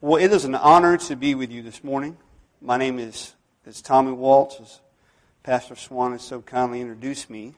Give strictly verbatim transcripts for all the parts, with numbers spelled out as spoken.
Well, it is an honor to be with you this morning. My name is, is Tommy Waltz, as Pastor Swan has so kindly introduced me.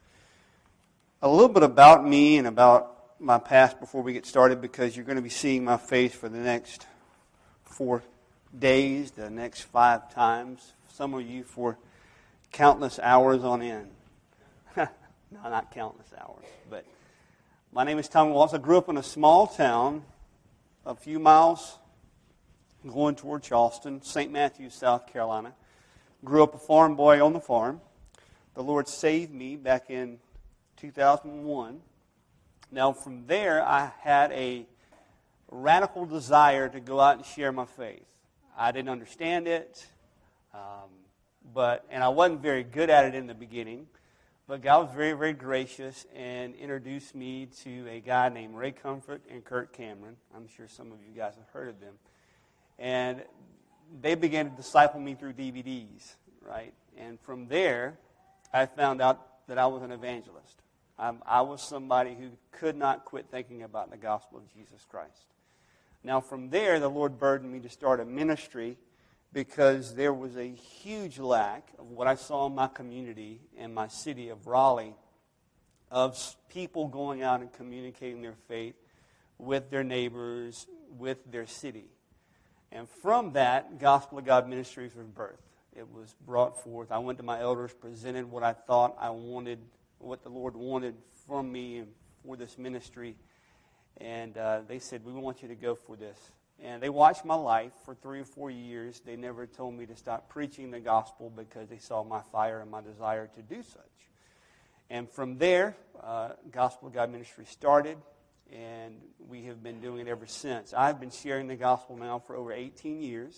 A little bit about me and about my past before we get started, because you're going to be seeing my face for the next four days, the next five times, some of you for countless hours on end. No, not countless hours, but my name is Tommy Waltz. I grew up in a small town a few miles going toward Charleston, Saint Matthews, South Carolina. Grew up a farm boy on the farm. The Lord saved me back in two thousand one. Now, from there, I had a radical desire to go out and share my faith. I didn't understand it, um, but and I wasn't very good at it in the beginning. But God was very, very gracious and introduced me to a guy named Ray Comfort and Kurt Cameron. I'm sure some of you guys have heard of them. And they began to disciple me through D V Ds, right? And from there, I found out that I was an evangelist. Um, I was somebody who could not quit thinking about the gospel of Jesus Christ. Now, from there, the Lord burdened me to start a ministry because there was a huge lack of what I saw in my community and my city of Raleigh of people going out and communicating their faith with their neighbors, with their city. And from that, Gospel of God Ministries was birthed. It was brought forth. I went to my elders, presented what I thought I wanted, what the Lord wanted from me and for this ministry. And uh, they said, we want you to go for this. And they watched my life for three or four years. They never told me to stop preaching the gospel because they saw my fire and my desire to do such. And from there, uh, Gospel of God Ministry started. And we have been doing it ever since. I've been sharing the gospel now for over eighteen years.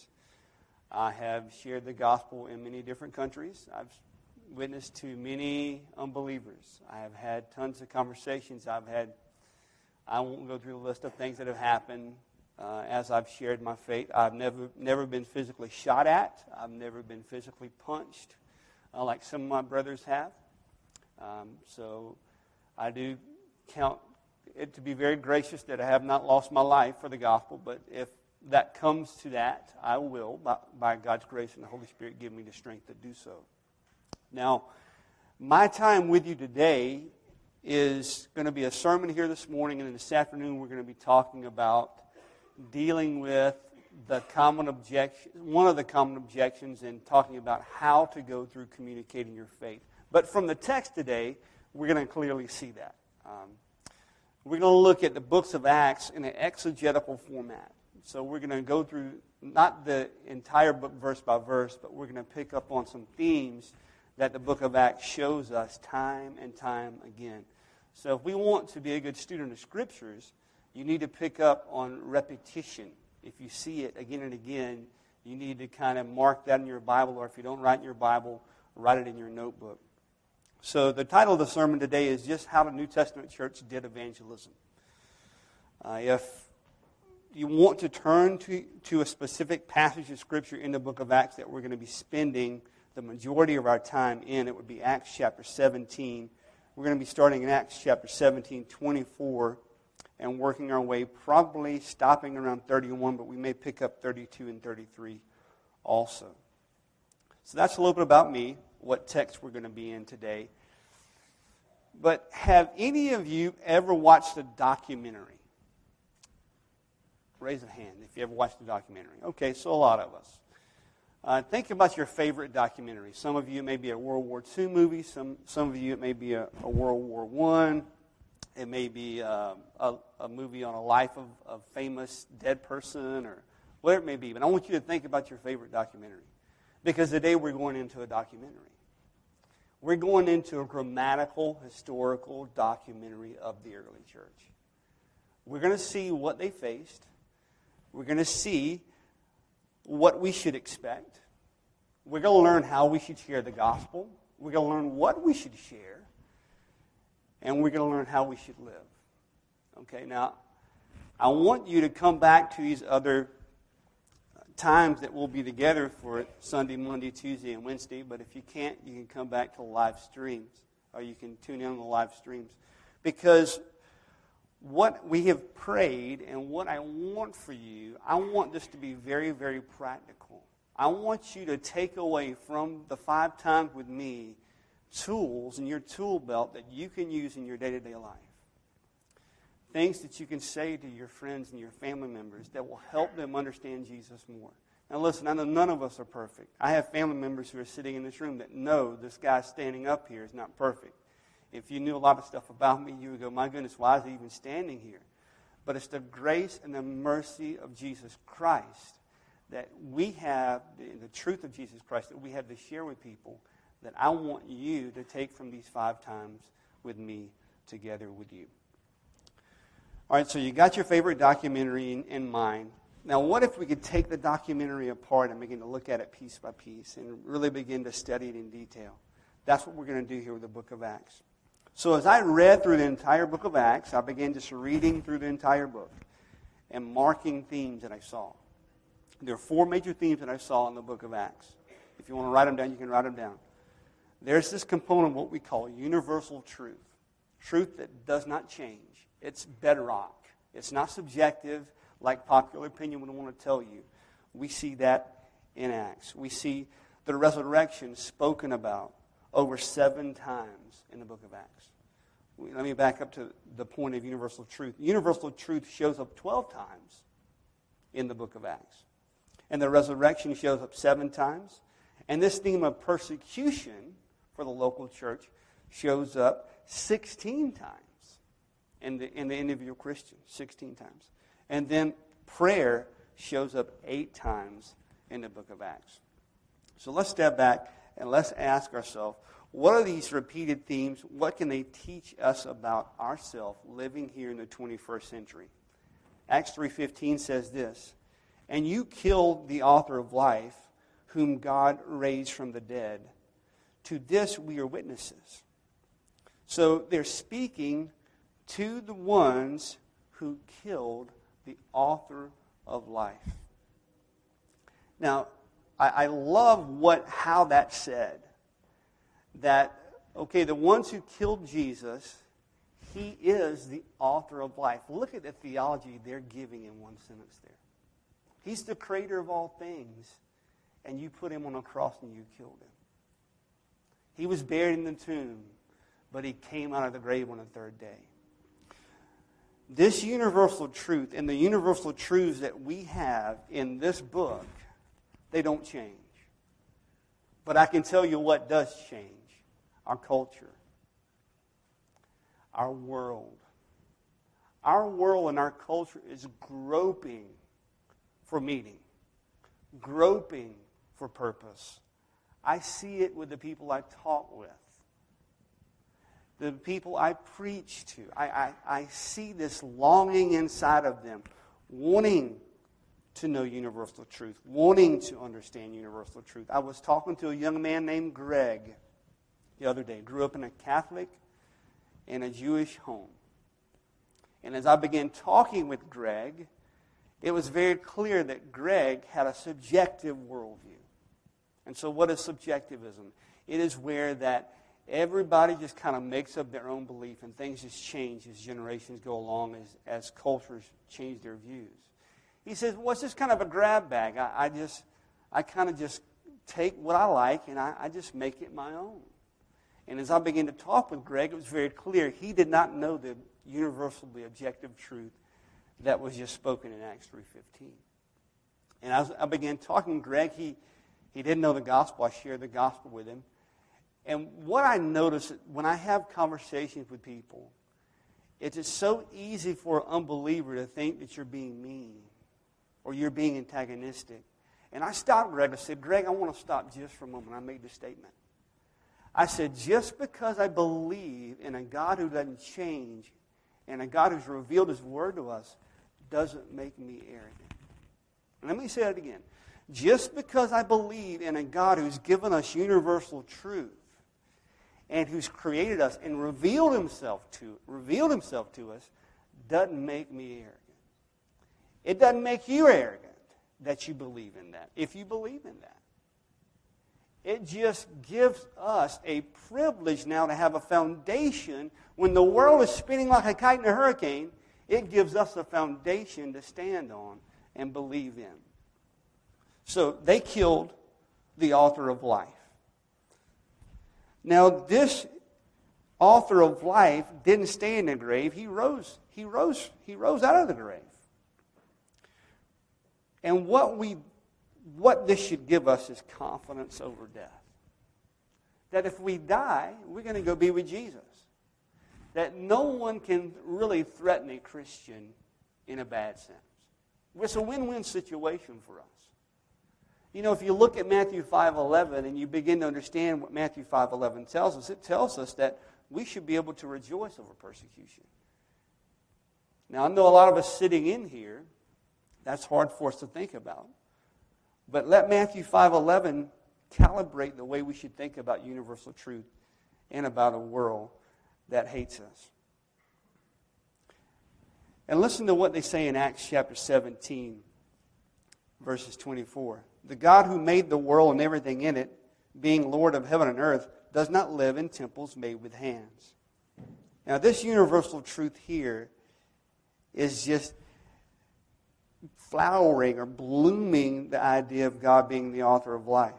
I have shared the gospel in many different countries. I've witnessed to many unbelievers. I have had tons of conversations. I've had, I won't go through the list of things that have happened uh, as I've shared my faith. I've never, never been physically shot at. I've never been physically punched uh, like some of my brothers have. Um, so I do count it to be very gracious that I have not lost my life for the gospel, but if that comes to that, I will, by, by God's grace and the Holy Spirit, give me the strength to do so. Now, my time with you today is going to be a sermon here this morning, and then this afternoon we're going to be talking about dealing with the common objection, one of the common objections, and talking about how to go through communicating your faith. But from the text today, we're going to clearly see that. Um, We're going to look at the books of Acts in an exegetical format. So we're going to go through not the entire book verse by verse, but we're going to pick up on some themes that the book of Acts shows us time and time again. So if we want to be a good student of Scriptures, you need to pick up on repetition. If you see it again and again, you need to kind of mark that in your Bible, or if you don't write in your Bible, write it in your notebook. So the title of the sermon today is just how the New Testament church did evangelism. Uh, if you want to turn to, to a specific passage of Scripture in the book of Acts that we're going to be spending the majority of our time in, it would be Acts chapter seventeen. We're going to be starting in Acts chapter seventeen, twenty-four, and working our way, probably stopping around thirty-one, but we may pick up thirty-two and thirty-three also. So that's a little bit about me, what text we're going to be in today. But have any of you ever watched a documentary? Raise a hand if you ever watched a documentary. Okay, so a lot of us. Uh, think about your favorite documentary. Some of you it may be a World War Two movie. Some some of you it may be a, a World War One. It may be uh, a, a movie on a life of a famous dead person or whatever it may be. But I want you to think about your favorite documentary. Because today we're going into a documentary. We're going into a grammatical, historical documentary of the early church. We're going to see what they faced. We're going to see what we should expect. We're going to learn how we should share the gospel. We're going to learn what we should share. And we're going to learn how we should live. Okay, now, I want you to come back to these other times that we'll be together for Sunday, Monday, Tuesday, and Wednesday. But if you can't, you can come back to the live streams, or you can tune in on the live streams. Because what we have prayed and what I want for you, I want this to be very, very practical. I want you to take away from the five times with me tools in your tool belt that you can use in your day-to-day life. Things that you can say to your friends and your family members that will help them understand Jesus more. Now listen, I know none of us are perfect. I have family members who are sitting in this room that know this guy standing up here is not perfect. If you knew a lot of stuff about me, you would go, my goodness, why is he even standing here? But it's the grace and the mercy of Jesus Christ that we have, the truth of Jesus Christ that we have to share with people, that I want you to take from these five times with me together with you. All right, so you got your favorite documentary in, in mind. Now, what if we could take the documentary apart and begin to look at it piece by piece and really begin to study it in detail? That's what we're going to do here with the book of Acts. So as I read through the entire book of Acts, I began just reading through the entire book and marking themes that I saw. There are four major themes that I saw in the book of Acts. If you want to write them down, you can write them down. There's this component of what we call universal truth. Truth that does not change. It's bedrock. It's not subjective like popular opinion would want to tell you. We see that in Acts. We see the resurrection spoken about over seven times in the book of Acts. Let me back up to the point of universal truth. Universal truth shows up twelve times in the book of Acts. And the resurrection shows up seven times. And this theme of persecution for the local church shows up sixteen times. In the, in the individual Christian, sixteen times. And then prayer shows up eight times in the book of Acts. So let's step back and let's ask ourselves, what are these repeated themes? What can they teach us about ourselves living here in the twenty-first century? Acts three fifteen says this, and you killed the author of life, whom God raised from the dead. To this we are witnesses. So they're speaking to the ones who killed the author of life. Now, I, I love what how that's said. That, okay, the ones who killed Jesus, he is the author of life. Look at the theology they're giving in one sentence there. He's the creator of all things, and you put him on a cross and you killed him. He was buried in the tomb, but he came out of the grave on the third day. This universal truth and the universal truths that we have in this book, they don't change. But I can tell you what does change. Our culture. Our world. Our world and our culture is groping for meaning. Groping for purpose. I see it with the people I talk with. The people I preach to. I, I, I see this longing inside of them, wanting to know universal truth, wanting to understand universal truth. I was talking to a young man named Greg the other day. Grew up in a Catholic and a Jewish home. And as I began talking with Greg, it was very clear that Greg had a subjective worldview. And so what is subjectivism? It is where that everybody just kind of makes up their own belief and things just change as generations go along, as, as cultures change their views. He says, well, it's just kind of a grab bag. I, I just, I kind of just take what I like and I, I just make it my own. And as I began to talk with Greg, it was very clear he did not know the universally objective truth that was just spoken in Acts three fifteen. And as I began talking to Greg, he, he didn't know the gospel. I shared the gospel with him. And what I notice when I have conversations with people, it's just so easy for an unbeliever to think that you're being mean or you're being antagonistic. And I stopped Greg. I said, Greg, I want to stop just for a moment. I made this statement. I said, just because I believe in a God who doesn't change and a God who's revealed his word to us doesn't make me arrogant. And let me say that again. Just because I believe in a God who's given us universal truth and who's created us and revealed himself to revealed himself to us doesn't make me arrogant. It doesn't make you arrogant that you believe in that, if you believe in that. It just gives us a privilege now to have a foundation when the world is spinning like a kite in a hurricane. It gives us a foundation to stand on and believe in. So they killed the author of life. Now, this author of life didn't stay in the grave. He rose. He rose. He rose out of the grave. And what we, what this should give us is confidence over death. That if we die, we're going to go be with Jesus. That no one can really threaten a Christian in a bad sense. It's a win-win situation for us. You know, if you look at Matthew five eleven and you begin to understand what Matthew five eleven tells us, it tells us that we should be able to rejoice over persecution. Now, I know a lot of us sitting in here, that's hard for us to think about. But let Matthew five eleven calibrate the way we should think about universal truth and about a world that hates us. And listen to what they say in Acts chapter seventeen, verses twenty-four. The God who made the world and everything in it, being Lord of heaven and earth, does not live in temples made with hands. Now, this universal truth here is just flowering or blooming the idea of God being the author of life.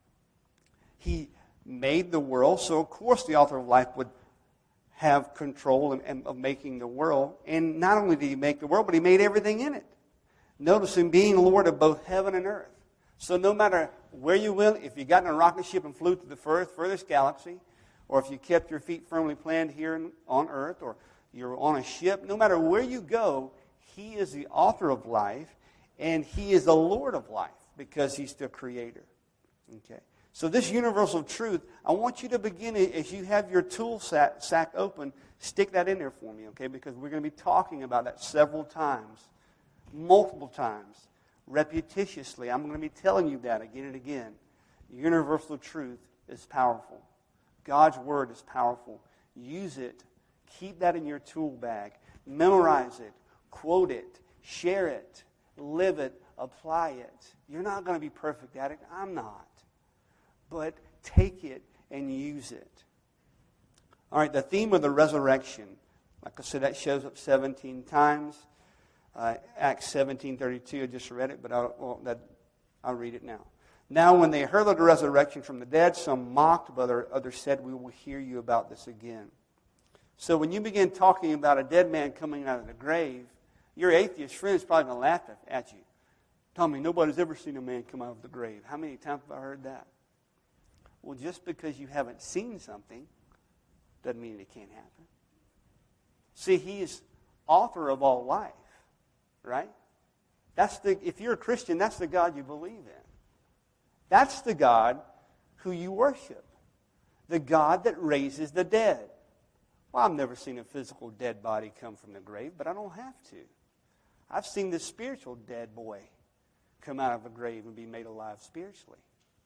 He made the world, so of course the author of life would have control of, of making the world. And not only did he make the world, but he made everything in it. Notice him being Lord of both heaven and earth. So no matter where you went, if you got in a rocket ship and flew to the furthest, furthest galaxy, or if you kept your feet firmly planted here in, on earth, or you're on a ship, no matter where you go, he is the author of life, and he is the Lord of life, because he's the creator. Okay. So this universal truth, I want you to begin, as you have your tool sack, sack open, stick that in there for me, okay? Because we're going to be talking about that several times, multiple times, repetitiously. I'm going to be telling you that again and again. Universal truth is powerful. God's word is powerful. Use it. Keep that in your tool bag. Memorize it. Quote it. Share it. Live it. Apply it. You're not going to be perfect at it. I'm not. But take it and use it. All right, the theme of the resurrection. Like I said, that shows up seventeen times. Uh, Acts seventeen thirty-two, I just read it, but I'll, well, that, I'll read it now. Now when they heard of the resurrection from the dead, some mocked, but others said, we will hear you about this again. So when you begin talking about a dead man coming out of the grave, your atheist friend is probably going to laugh at you. Tommy, nobody's ever seen a man come out of the grave. How many times have I heard that? Well, just because you haven't seen something doesn't mean it can't happen. See, he is author of all life, right? That's the, if you're a Christian, that's the God you believe in. That's the God who you worship. The God that raises the dead. Well, I've never seen a physical dead body come from the grave, but I don't have to. I've seen the spiritual dead boy come out of the grave and be made alive spiritually.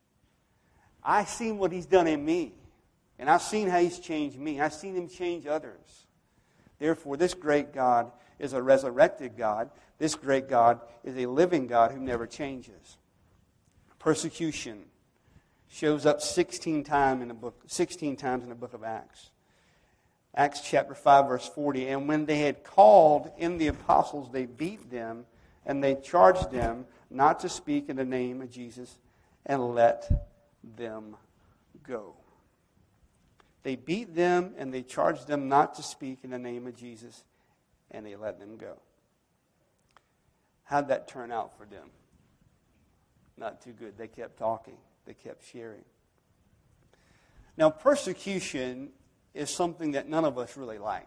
I've seen what he's done in me. And I've seen how he's changed me. I've seen him change others. Therefore, this great God is a resurrected God. This great God is a living God who never changes. Persecution shows up sixteen times in the book, sixteen times in the book of Acts. Acts chapter five, verse forty. And when they had called in the apostles, they beat them, and they charged them not to speak in the name of Jesus, and let them go. They beat them, and they charged them not to speak in the name of Jesus, and they let them go. How'd that turn out for them? Not too good. They kept talking. They kept sharing. Now, persecution is something that none of us really like.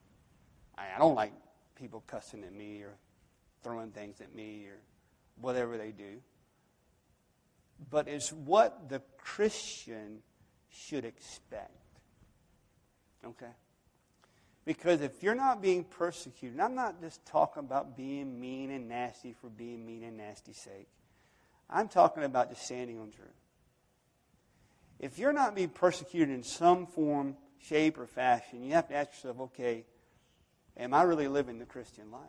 I don't like people cussing at me or throwing things at me or whatever they do. But it's what the Christian should expect. Okay? Because if you're not being persecuted, and I'm not just talking about being mean and nasty for being mean and nasty's sake. I'm talking about just standing on truth. If you're not being persecuted in some form, shape, or fashion, you have to ask yourself, okay, am I really living the Christian life?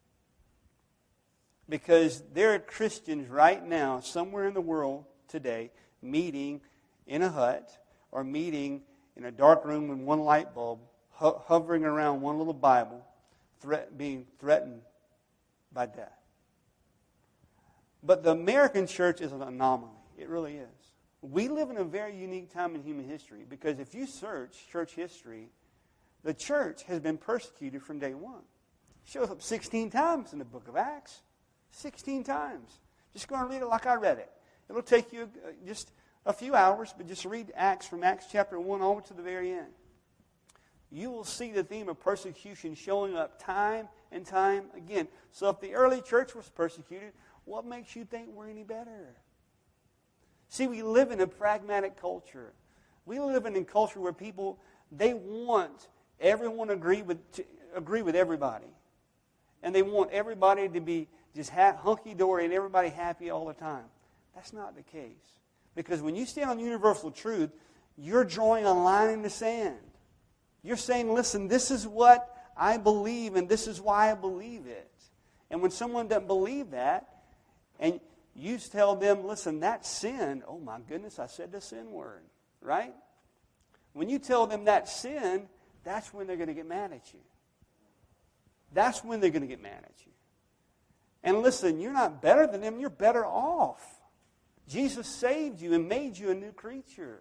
Because there are Christians right now, somewhere in the world today, meeting in a hut or meeting in a dark room with one light bulb, ho- hovering around one little Bible, threat, being threatened by death. But the American church is an anomaly. It really is. We live in a very unique time in human history because if you search church history, the church has been persecuted from day one. It shows up sixteen times in the book of Acts. sixteen times. Just go and read it like I read it. It'll take you just a few hours, but just read Acts from Acts chapter one all the way to the very end. You will see the theme of persecution showing up time and time again. So if the early church was persecuted, what makes you think we're any better? See, we live in a pragmatic culture. We live in a culture where people, they want everyone to agree with, to agree with everybody. And they want everybody to be just ha- hunky-dory and everybody happy all the time. That's not the case. Because when you stand on universal truth, you're drawing a line in the sand. You're saying, listen, this is what I believe and this is why I believe it. And when someone doesn't believe that, and you tell them, listen, that's sin. Oh my goodness, I said the sin word. Right? When you tell them that's sin, that's when they're going to get mad at you. That's when they're going to get mad at you. And listen, you're not better than them. You're better off. Jesus saved you and made you a new creature.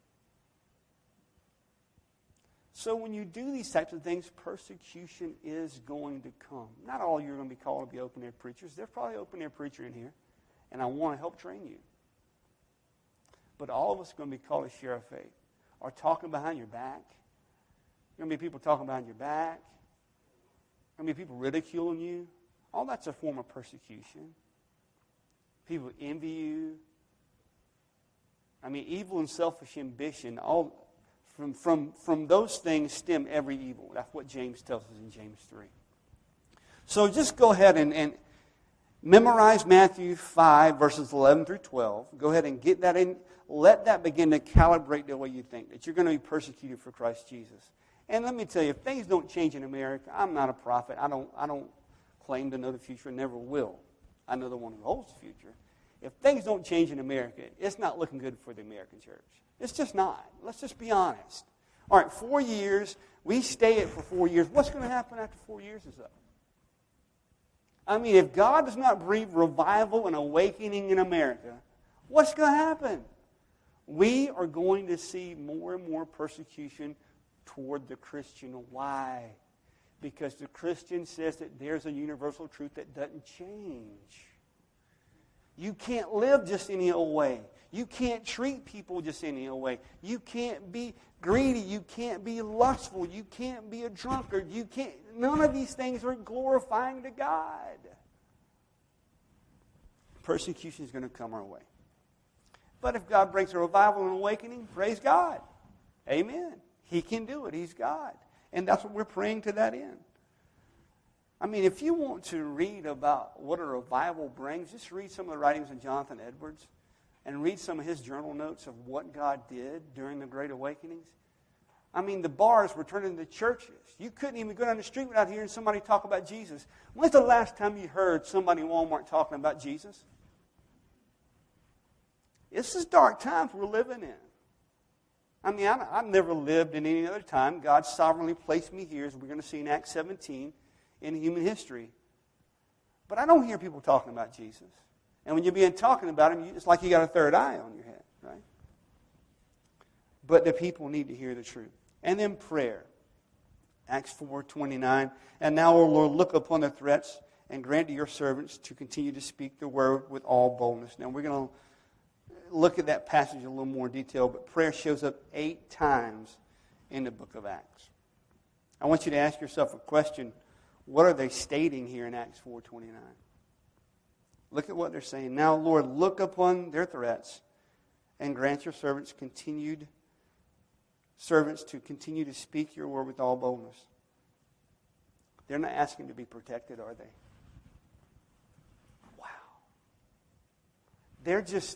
So when you do these types of things, persecution is going to come. Not all you're going to be called to be open-air preachers. There's probably an open-air preacher in here, and I want to help train you. But all of us are going to be called to share our faith. Or talking behind your back. There are going to be people talking behind your back. There are going to be people ridiculing you. All that's a form of persecution. People envy you. I mean, evil and selfish ambition, all from, from, from those things stem every evil. That's what James tells us in James three. So just go ahead and, and memorize Matthew five, verses eleven through twelve. Go ahead and get that in. Let that begin to calibrate the way you think, that you're going to be persecuted for Christ Jesus. And let me tell you, if things don't change in America, I'm not a prophet. I don't, I don't claim to know the future and never will. I know the one who holds the future. If things don't change in America, it's not looking good for the American church. It's just not. Let's just be honest. All right, four years. We stay it for four years. What's going to happen after four years is up? I mean, if God does not breathe revival and awakening in America, what's going to happen? We are going to see more and more persecution toward the Christian. Why? Because the Christian says that there's a universal truth that doesn't change. You can't live just any old way. You can't treat people just any old way. You can't be greedy. You can't be lustful. You can't be a drunkard. You can't. None of these things are glorifying to God. Persecution is going to come our way. But if God brings a revival and awakening, praise God. Amen. He can do it. He's God. And that's what we're praying to that end. I mean, if you want to read about what a revival brings, just read some of the writings of Jonathan Edwards and read some of his journal notes of what God did during the Great Awakenings. I mean, the bars were turned into churches. You couldn't even go down the street without hearing somebody talk about Jesus. When's the last time you heard somebody in Walmart talking about Jesus? This is dark times we're living in. I mean, I, I've never lived in any other time. God sovereignly placed me here, as we're going to see in Acts seventeen, in human history. But I don't hear people talking about Jesus. And when you're being talking about him, it's like you got a third eye on your head, right? But the people need to hear the truth. And then prayer. Acts four twenty-nine. And now, O Lord, look upon the threats and grant to your servants to continue to speak the word with all boldness. Now, we're going to look at that passage in a little more detail, but prayer shows up eight times in the book of Acts. I want you to ask yourself a question. What are they stating here in Acts four twenty-nine? Look at what they're saying. Now, Lord, look upon their threats and grant your servants continued servants to continue to speak your word with all boldness. They're not asking to be protected, are they? Wow. They're just...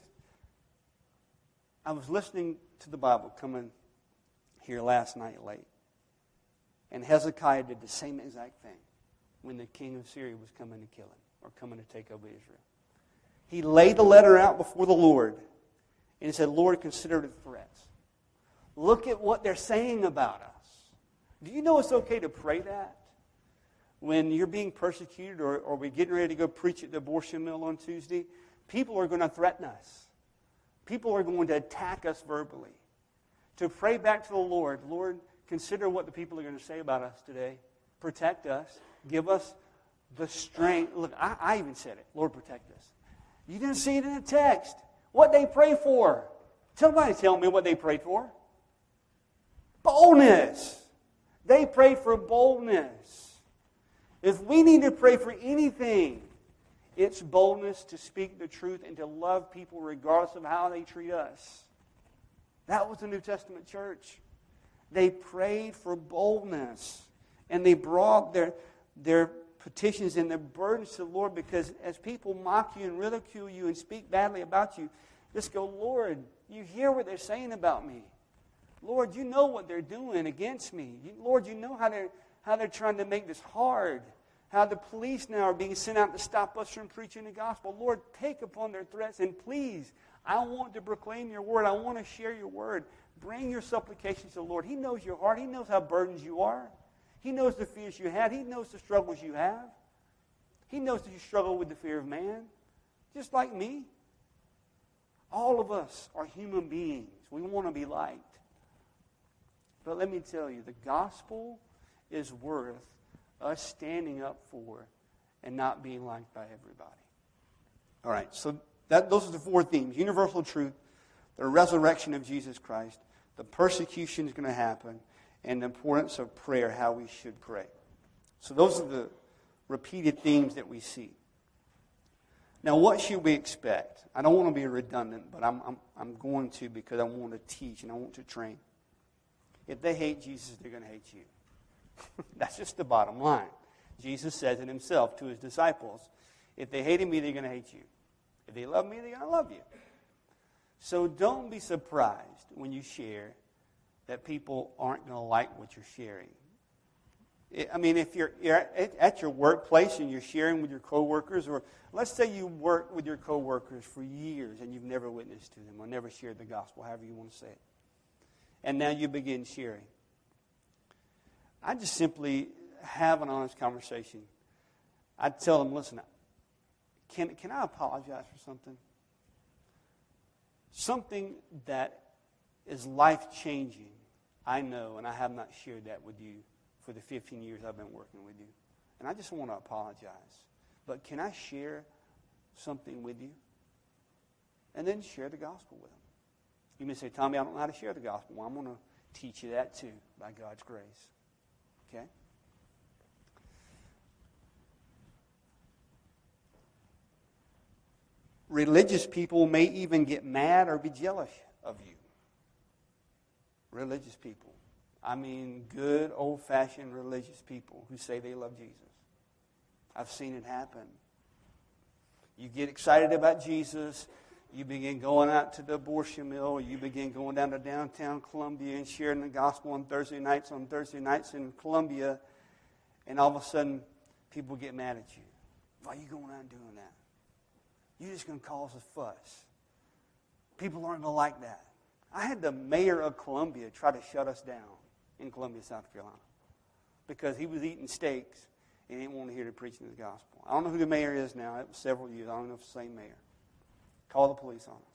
I was listening to the Bible coming here last night late. And Hezekiah did the same exact thing when the king of Syria was coming to kill him or coming to take over Israel. He laid the letter out before the Lord and he said, Lord, consider the threats. Look at what they're saying about us. Do you know it's okay to pray that? when you're being persecuted or, or we're getting ready to go preach at the abortion mill on Tuesday, people are going to threaten us. People are going to attack us verbally. To pray back to the Lord, Lord, consider what the people are going to say about us today. Protect us. Give us the strength. Look, I, I even said it. Lord, protect us. You didn't see it in the text. What they pray for. Somebody tell me what they prayed for. Boldness. They prayed for boldness. If we need to pray for anything, it's boldness to speak the truth and to love people regardless of how they treat us. That was the New Testament church. They prayed for boldness. And they brought their, their petitions and their burdens to the Lord, because as people mock you and ridicule you and speak badly about you, just go, Lord, you hear what they're saying about me. Lord, you know what they're doing against me. You, Lord, you know how they're, how they're trying to make this hard. How the police now are being sent out to stop us from preaching the gospel. Lord, take upon their threats, and please, I want to proclaim your word. I want to share your word. Bring your supplications to the Lord. He knows your heart. He knows how burdened you are. He knows the fears you had. He knows the struggles you have. He knows that you struggle with the fear of man, just like me. All of us are human beings. We want to be liked. But let me tell you, the gospel is worth us standing up for and not being liked by everybody. All right, so that, those are the four themes. Universal truth, the resurrection of Jesus Christ, the persecution is going to happen, and the importance of prayer, how we should pray. So those are the repeated themes that we see. Now, what should we expect? I don't want to be redundant, but I'm, I'm, I'm going to, because I want to teach and I want to train. If they hate Jesus, they're going to hate you. That's just the bottom line. Jesus says it himself to his disciples. If they hated me, they're going to hate you. If they love me, they're going to love you. So don't be surprised when you share that people aren't going to like what you're sharing. I mean, if you're, you're at your workplace and you're sharing with your coworkers, or let's say you work with your coworkers for years and you've never witnessed to them or never shared the gospel, however you want to say it. And now you begin sharing. I just simply have an honest conversation. I tell them, listen, can, can I apologize for something? Something that is life-changing, I know, and I have not shared that with you for the fifteen years I've been working with you. And I just want to apologize. But can I share something with you? And then share the gospel with them. You may say, Tommy, I don't know how to share the gospel. Well, I'm going to teach you that too, by God's grace. Okay? Religious people may even get mad or be jealous of you. Religious people. I mean, good, old-fashioned religious people who say they love Jesus. I've seen it happen. You get excited about Jesus. You begin going out to the abortion mill, or you begin going down to downtown Columbia and sharing the gospel on Thursday nights, on Thursday nights in Columbia, and all of a sudden, people get mad at you. Why are you going out and doing that? You're just going to cause a fuss. People aren't going to like that. I had the mayor of Columbia try to shut us down in Columbia, South Carolina, because he was eating steaks and he didn't want to hear the preaching of the gospel. I don't know who the mayor is now. It was several years. I don't know if it's the same mayor. Call the police on us.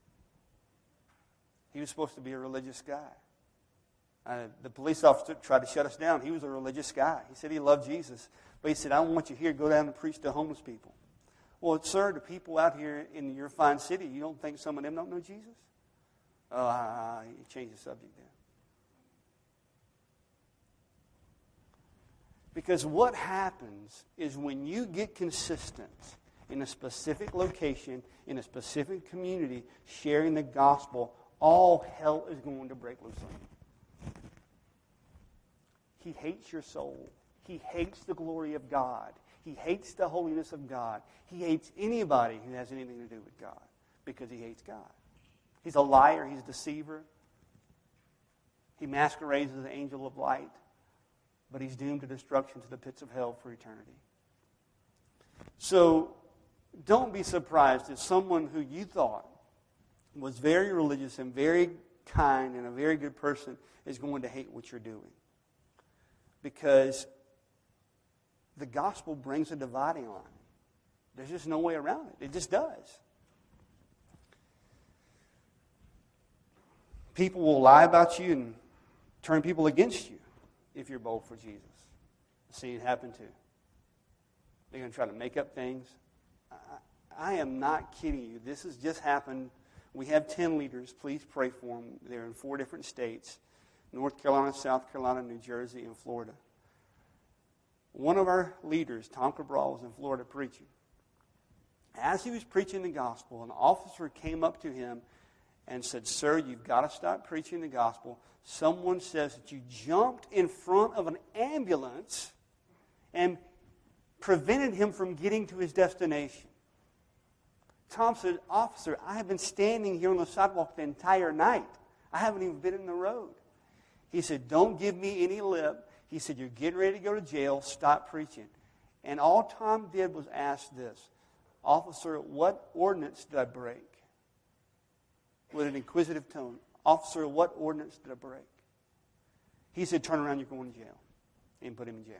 He was supposed to be a religious guy. Uh, the police officer tried to shut us down. He was a religious guy. He said he loved Jesus. But he said, I don't want you here. Go down and preach to homeless people. Well, sir, the people out here in your fine city, you don't think some of them don't know Jesus? Oh, uh, he changed the subject then. Because what happens is when you get consistent in a specific location, in a specific community, sharing the gospel, all hell is going to break loose on you. He hates your soul. He hates the glory of God. He hates the holiness of God. He hates anybody who has anything to do with God because he hates God. He's a liar. He's a deceiver. He masquerades as an angel of light, but he's doomed to destruction, to the pits of hell for eternity. So don't be surprised if someone who you thought was very religious and very kind and a very good person is going to hate what you're doing. Because the gospel brings a dividing line. There's just no way around it. It just does. People will lie about you and turn people against you if you're bold for Jesus. I've seen it happen too. They're going to try to make up things. I, I am not kidding you. This has just happened. We have ten leaders. Please pray for them. They're in four different states: North Carolina, South Carolina, New Jersey, and Florida. One of our leaders, Tom Cabral, was in Florida preaching. As he was preaching the gospel, an officer came up to him and said, "Sir, you've got to stop preaching the gospel. Someone says that you jumped in front of an ambulance and prevented him from getting to his destination." Tom said, "Officer, I have been standing here on the sidewalk the entire night. I haven't even been in the road." He said, "Don't give me any lip." He said, "You're getting ready to go to jail. Stop preaching." And all Tom did was ask this, "Officer, what ordinance did I break?" With an inquisitive tone. "Officer, what ordinance did I break?" He said, "Turn around, you're going to jail." And put him in jail.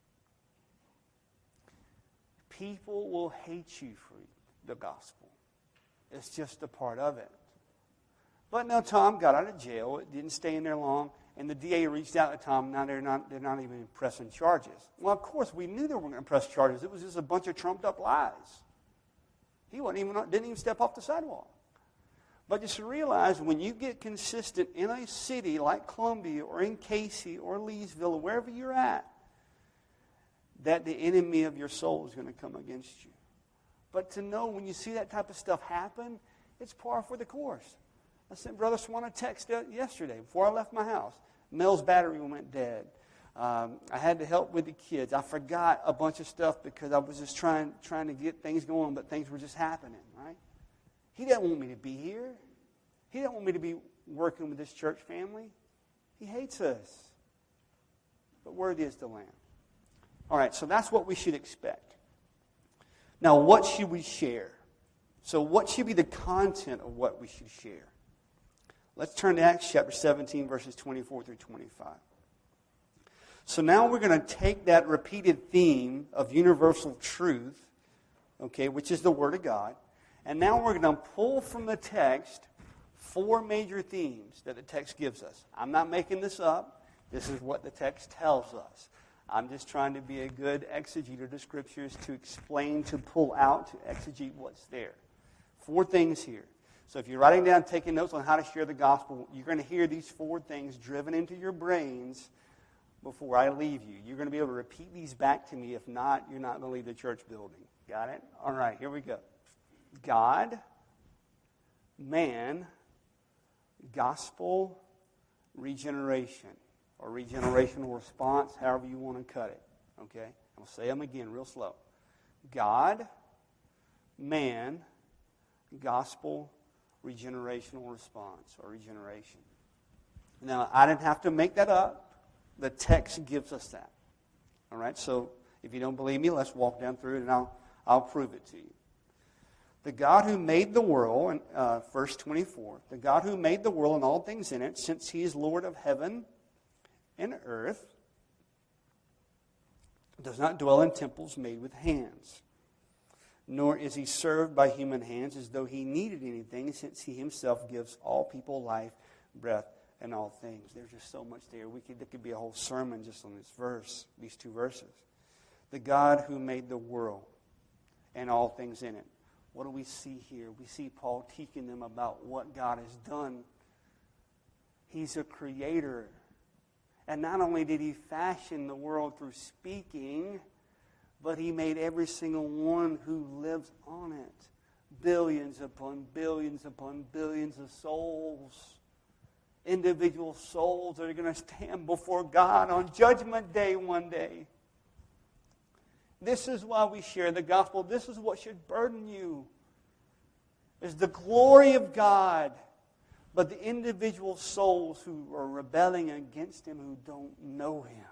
People will hate you for the gospel. It's just a part of it. But no, Tom got out of jail. It didn't stay in there long. And the D A reached out to Tom. Now they're not, they're not even pressing charges. Well, of course, we knew they were going to press charges. It was just a bunch of trumped up lies. He wasn't even, didn't even step off the sidewalk. But just realize when you get consistent in a city like Columbia or in Casey or Leesville or wherever you're at, that the enemy of your soul is going to come against you. But to know when you see that type of stuff happen, it's par for the course. I sent Brother Swan a text yesterday before I left my house. Mel's battery went dead. Um, I had to help with the kids. I forgot a bunch of stuff because I was just trying, trying to get things going, but things were just happening, right? He didn't want me to be here. He didn't want me to be working with this church family. He hates us. But worthy is the Lamb. All right, so that's what we should expect. Now, what should we share? So what should be the content of what we should share? Let's turn to Acts chapter seventeen, verses twenty-four through twenty-five. So now we're going to take that repeated theme of universal truth, okay, which is the Word of God, and now we're going to pull from the text four major themes that the text gives us. I'm not making this up. This is what the text tells us. I'm just trying to be a good exegete of the Scriptures to explain, to pull out, to exegete what's there. Four things here. So if you're writing down, taking notes on how to share the gospel, you're going to hear these four things driven into your brains before I leave you. You're going to be able to repeat these back to me. If not, you're not going to leave the church building. Got it? All right, here we go. God, man, gospel, regeneration, or regenerational response, however you want to cut it. Okay? I'll say them again real slow. God, man, gospel, regenerational response, or regeneration. Now, I didn't have to make that up. The text gives us that. All right? So, if you don't believe me, let's walk down through it, and I'll, I'll prove it to you. The God who made the world, uh, verse twenty-four, the God who made the world and all things in it, since he is Lord of heaven and earth, does not dwell in temples made with hands, nor is he served by human hands as though he needed anything, since he himself gives all people life, breath, and all things. There's just so much there. We could, there could be a whole sermon just on this verse, these two verses. The God who made the world and all things in it. What do we see here? We see Paul teaching them about what God has done. He's a creator. And not only did he fashion the world through speaking, but he made every single one who lives on it. Billions upon billions upon billions of souls. Individual souls that are going to stand before God on Judgment Day one day. This is why we share the gospel. This is what should burden you. Is the glory of God, but the individual souls who are rebelling against him, who don't know him.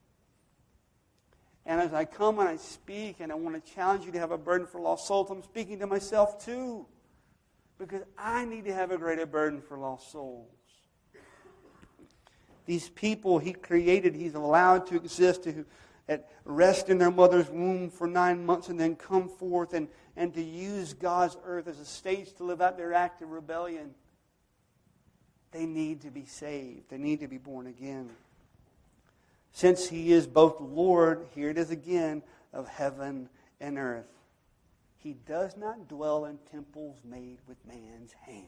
And as I come and I speak, and I want to challenge you to have a burden for lost souls, I'm speaking to myself too. Because I need to have a greater burden for lost souls. These people he created, he's allowed to exist, to that rest in their mother's womb for nine months and then come forth and, and to use God's earth as a stage to live out their act of rebellion. They need to be saved. They need to be born again. Since He is both Lord, here it is again, of heaven and earth. He does not dwell in temples made with man's hands.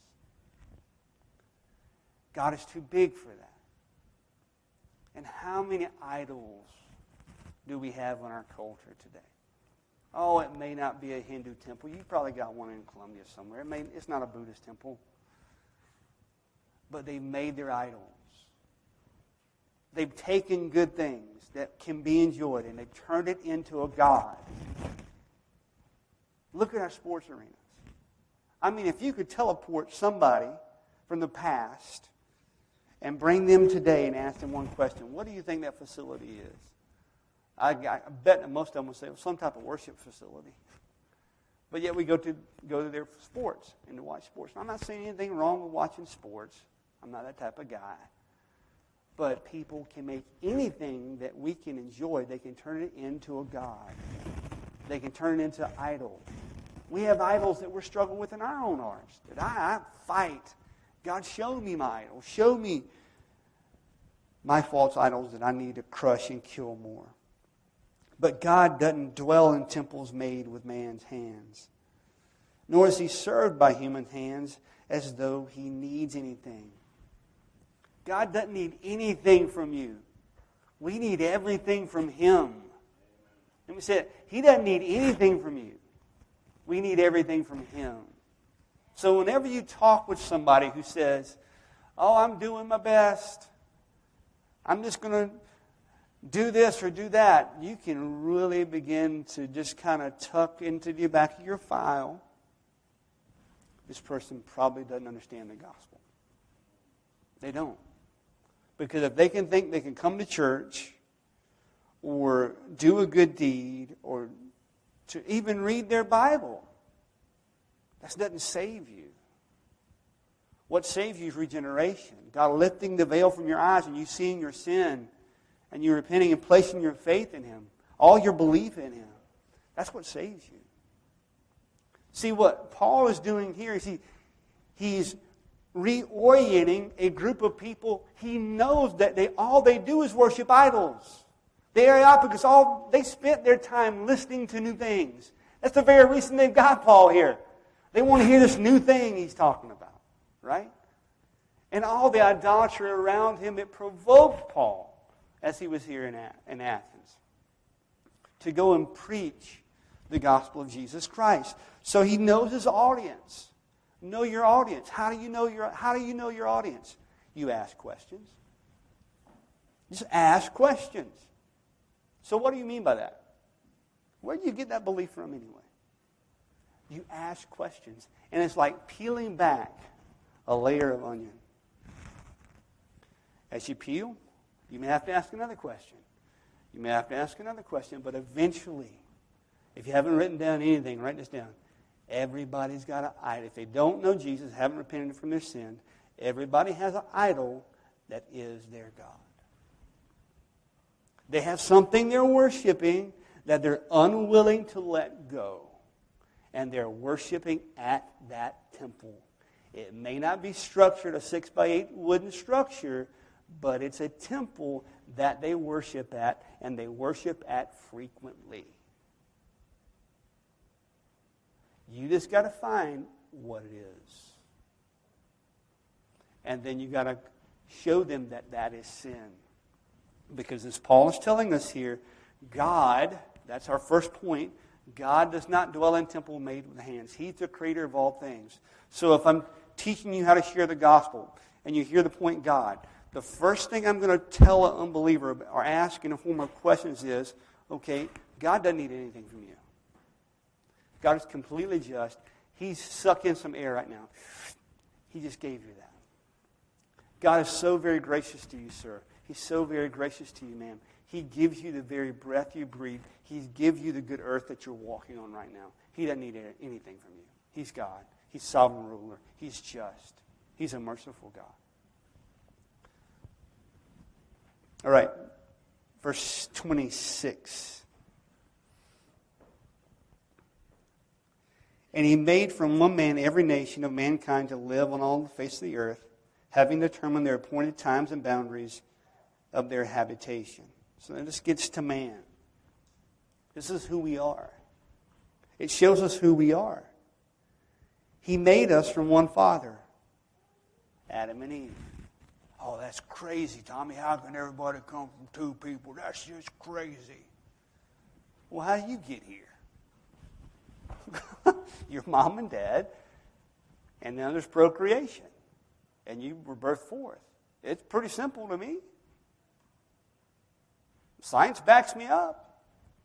God is too big for that. And how many idols do we have in our culture today? Oh, it may not be a Hindu temple. You probably got one in Colombia somewhere. It may, it's not a Buddhist temple. But they've made their idols. They've taken good things that can be enjoyed and they've turned it into a god. Look at our sports arenas. I mean, if you could teleport somebody from the past and bring them today and ask them one question, what do you think that facility is? I, I bet that most of them would say, well, some type of worship facility. But yet we go to go to their sports and to watch sports. I'm not saying anything wrong with watching sports. I'm not that type of guy. But people can make anything that we can enjoy, they can turn it into a god. They can turn it into an idol. We have idols that we're struggling with in our own hearts. That I, I fight. God, show me my idols. Show me my false idols that I need to crush and kill more. But God doesn't dwell in temples made with man's hands. Nor is He served by human hands as though He needs anything. God doesn't need anything from you. We need everything from Him. Let me say it. He doesn't need anything from you. We need everything from Him. So whenever you talk with somebody who says, oh, I'm doing my best, I'm just going to do this or do that, you can really begin to just kind of tuck into the back of your file, this person probably doesn't understand the gospel. They don't. Because if they can think they can come to church or do a good deed or to even read their Bible, that doesn't save you. What saves you is regeneration. God lifting the veil from your eyes and you seeing your sin and you repenting and placing your faith in Him, all your belief in Him. That's what saves you. See, what Paul is doing here is he, he's reorienting a group of people. He knows that they all they do is worship idols. The Areopagus, all they spent their time listening to new things. That's the very reason they've got Paul here. They want to hear this new thing he's talking about, right? And all the idolatry around him, it provoked Paul as he was here in, in Athens to go and preach the gospel of Jesus Christ. So he knows his audience. Know your audience. How do you know your How do you know your audience? You ask questions. Just ask questions. So what do you mean by that? Where do you get that belief from anyway? You ask questions. And it's like peeling back a layer of onion. As you peel, you may have to ask another question. You may have to ask another question, but eventually, if you haven't written down anything, write this down. Everybody's got an idol. If they don't know Jesus, haven't repented from their sin, everybody has an idol that is their God. They have something they're worshiping that they're unwilling to let go. And they're worshiping at that temple. It may not be structured a six by eight wooden structure, but it's a temple that they worship at, and they worship at frequently. You just got to find what it is. And then you got to show them that that is sin. Because as Paul is telling us here, God, that's our first point, God does not dwell in temple made with hands. He's the creator of all things. So if I'm teaching you how to share the gospel, and you hear the point God, the first thing I'm going to tell an unbeliever or ask in the form of questions is, okay, God doesn't need anything from you. God is completely just. He's sucking some air right now. He just gave you that. God is so very gracious to you, sir. He's so very gracious to you, ma'am. He gives you the very breath you breathe. He gives you the good earth that you're walking on right now. He doesn't need anything from you. He's God. He's sovereign ruler. He's just. He's a merciful God. All right. verse twenty-six. And he made from one man every nation of mankind to live on all the face of the earth, having determined their appointed times and boundaries of their habitation. So then this gets to man. This is who we are. It shows us who we are. He made us from one father, Adam and Eve. Oh, that's crazy, Tommy. How can everybody come from two people? That's just crazy. Well, how did you get here? Your mom and dad, and then there's procreation. And you were birthed forth. It's pretty simple to me. Science backs me up.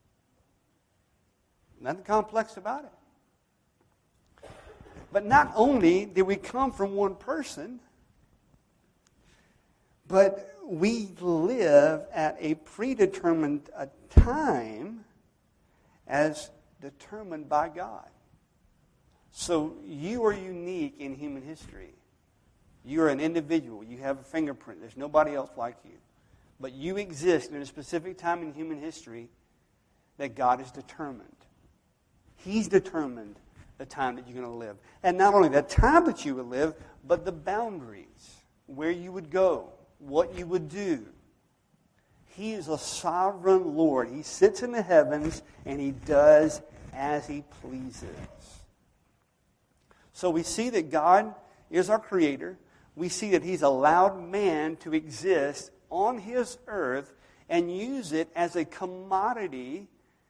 Nothing complex about it. But not only did we come from one person, but we live at a predetermined a time as determined by God. So you are unique in human history. You're an individual. You have a fingerprint. There's nobody else like you. But you exist in a specific time in human history that God has determined. He's determined the time that you're going to live. And not only the time that you would live, but the boundaries, where you would go, what you would do. He is a sovereign Lord. He sits in the heavens and He does as He pleases. So we see that God is our Creator. We see that He's allowed man to exist on His earth and use it as a commodity.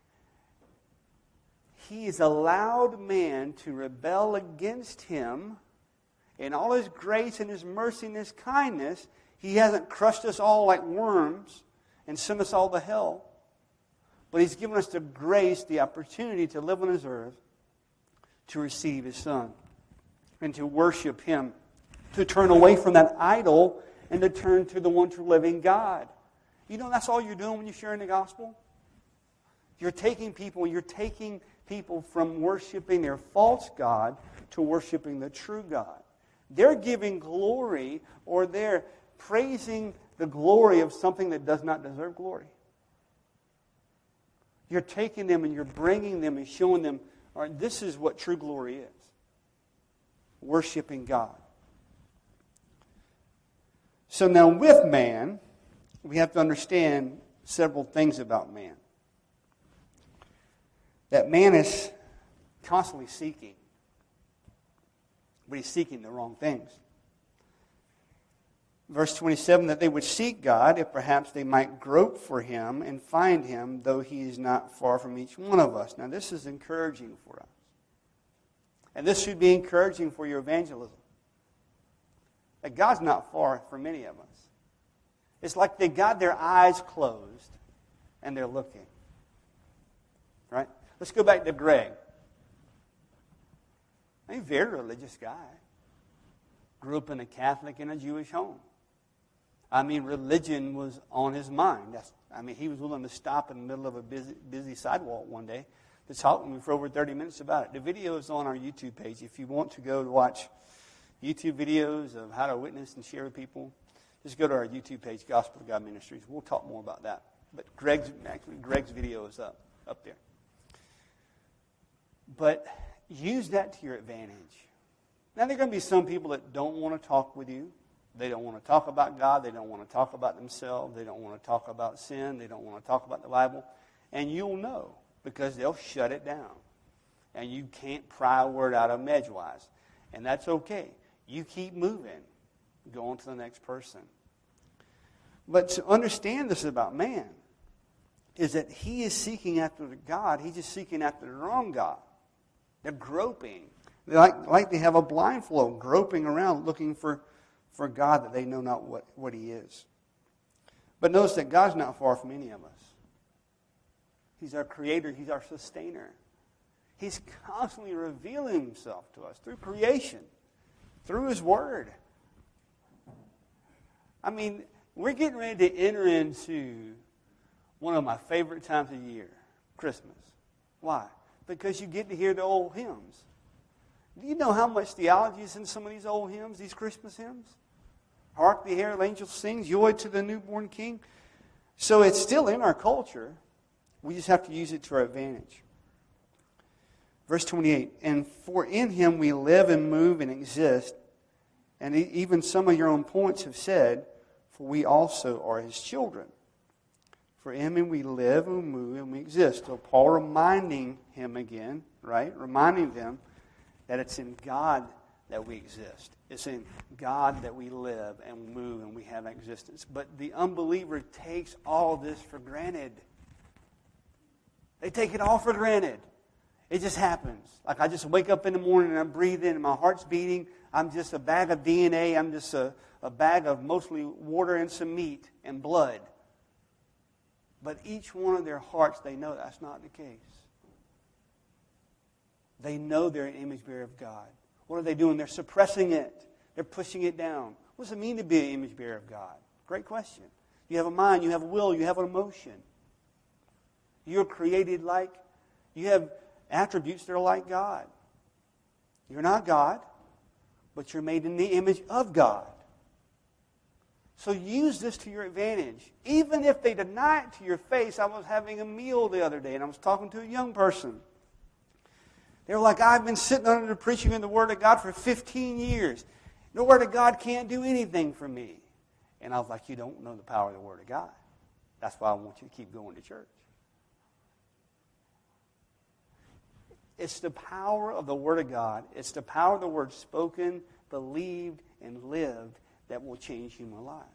He has allowed man to rebel against Him. In all His grace and His mercy and His kindness, He hasn't crushed us all like worms and sent us all to hell. But He's given us the grace, the opportunity to live on His earth, to receive His Son, and to worship Him, to turn away from that idol and to turn to the one true living God. You know, that's all you're doing when you're sharing the gospel. You're taking people, you're taking people from worshiping their false God to worshiping the true God. They're giving glory, or they're praising the glory of something that does not deserve glory. You're taking them and you're bringing them and showing them, all right, this is what true glory is. Worshiping God. So now with man, we have to understand several things about man. That man is constantly seeking. But he's seeking the wrong things. Verse twenty-seven, that they would seek God, if perhaps they might grope for Him and find Him, though He is not far from each one of us. Now this is encouraging for us. And this should be encouraging for your evangelism. That God's not far from any of us. It's like they got their eyes closed and they're looking. Right? Let's go back to Greg. He's a very religious guy. Grew up in a Catholic and a Jewish home. I mean, religion was on his mind. That's, I mean, he was willing to stop in the middle of a busy, busy sidewalk one day to talk with me for over thirty minutes about it. The video is on our YouTube page. If you want to go to watch YouTube videos of how to witness and share with people, just go to our YouTube page, Gospel of God Ministries. We'll talk more about that. But Greg's actually Greg's video is up up there. But use that to your advantage. Now, there are going to be some people that don't want to talk with you. They don't want to talk about God. They don't want to talk about themselves. They don't want to talk about sin. They don't want to talk about the Bible. And you'll know because they'll shut it down. And you can't pry a word out of them edgewise. And that's okay. You keep moving. Go on to the next person. But to understand this about man is that he is seeking after God. He's just seeking after the wrong God. They're groping. They like, like they have a blindfold, groping around looking for, for God that they know not what, what He is. But notice that God's not far from any of us. He's our Creator. He's our Sustainer. He's constantly revealing Himself to us through creation, through His Word. I mean, we're getting ready to enter into one of my favorite times of year, Christmas. Why? Because you get to hear the old hymns. Do you know how much theology is in some of these old hymns, these Christmas hymns? Hark the herald angels sing, joy to the newborn King. So it's still in our culture. We just have to use it to our advantage. Verse twenty-eight, and for in him we live and move and exist. And even some of your own points have said, for we also are his children. For in him we live and move and we exist. So Paul reminding him again, right? Reminding them that it's in God that we exist. It's in God that we live and move and we have existence. But the unbeliever takes all this for granted. They take it all for granted. It just happens. Like I just wake up in the morning and I'm breathing and my heart's beating. I'm just a bag of D N A. I'm just a, a bag of mostly water and some meat and blood. But each one of their hearts, they know that's not the case. They know they're an image bearer of God. What are they doing? They're suppressing it. They're pushing it down. What does it mean to be an image bearer of God? Great question. You have a mind, you have a will, you have an emotion. You're created like, you have attributes that are like God. You're not God, but you're made in the image of God. So use this to your advantage. Even if they deny it to your face. I was having a meal the other day and I was talking to a young person. They were like, I've been sitting under the preaching of the Word of God for fifteen years. The Word of God can't do anything for me. And I was like, you don't know the power of the Word of God. That's why I want you to keep going to church. It's the power of the Word of God. It's the power of the Word spoken, believed, and lived that will change human lives.